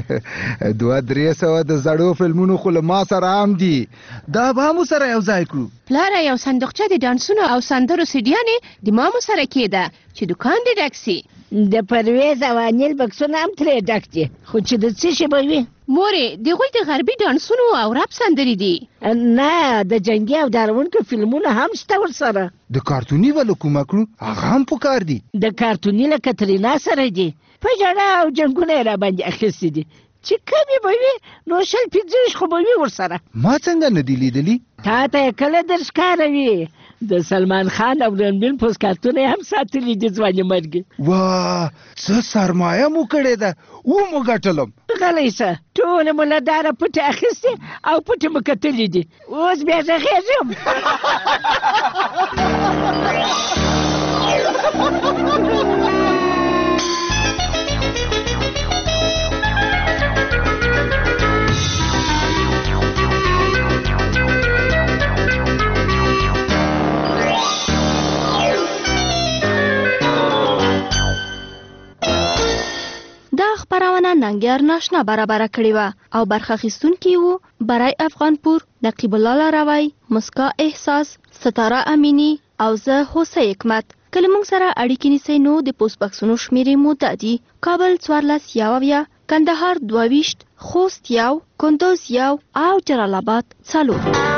دوه درې سوه د زړو فلمونو خو له ما سره هم دي دا به هم سره یو ځای کړو پلاره یو صندوقچه د ډانسونو او سندرو سیډیانې د ما مو سره کېده چې دوکان دې ډک سي د پرویز او انیل بکسونه هم ترې ډک دي خو چې د څه شي به وي مورې دغوی د غربي ډانسونو او رپ سندرې دي نه د جنګي او ډارونکو فلمونه هم شته ورسره د کارتوني به له کومه کړو هغه هم پکار دي د کارتوني له کترینا سره دي په ژړا او جنګونه یې راباندې اخیستي دي چې کمې به وي نو شل پنځه ویشت خو به وي ورسره ما څنګه نه دي لیدلي تا ته یې کله در ښکاره وي د سلمان خان او رنبیل پوسکارتونه هم ساتلي دي ځواني مرګي. واه څه سرمایه مو کړې ده و مو ګټلم. غلی شه ټوله مو له داره پټې اخیستې او پټې مو کتلي دي. اوس بیا غږېږم. دا خبرونه ننګیار ناشنا برابر کړی و او برخه اخیستونکي وو برای افغانپور، نقیب الله لاروی، مسکا احساس، ستاره امینی او زه هوسه حکمت. کله موږ سره اړیکې نیسئ نو د پوسټ بکسونو شمیرې مو دا دي: کابل څوارلس یو اویا، کندهار دوه ویشت، خوست یو، کندوز یو او جلال آباد څلور.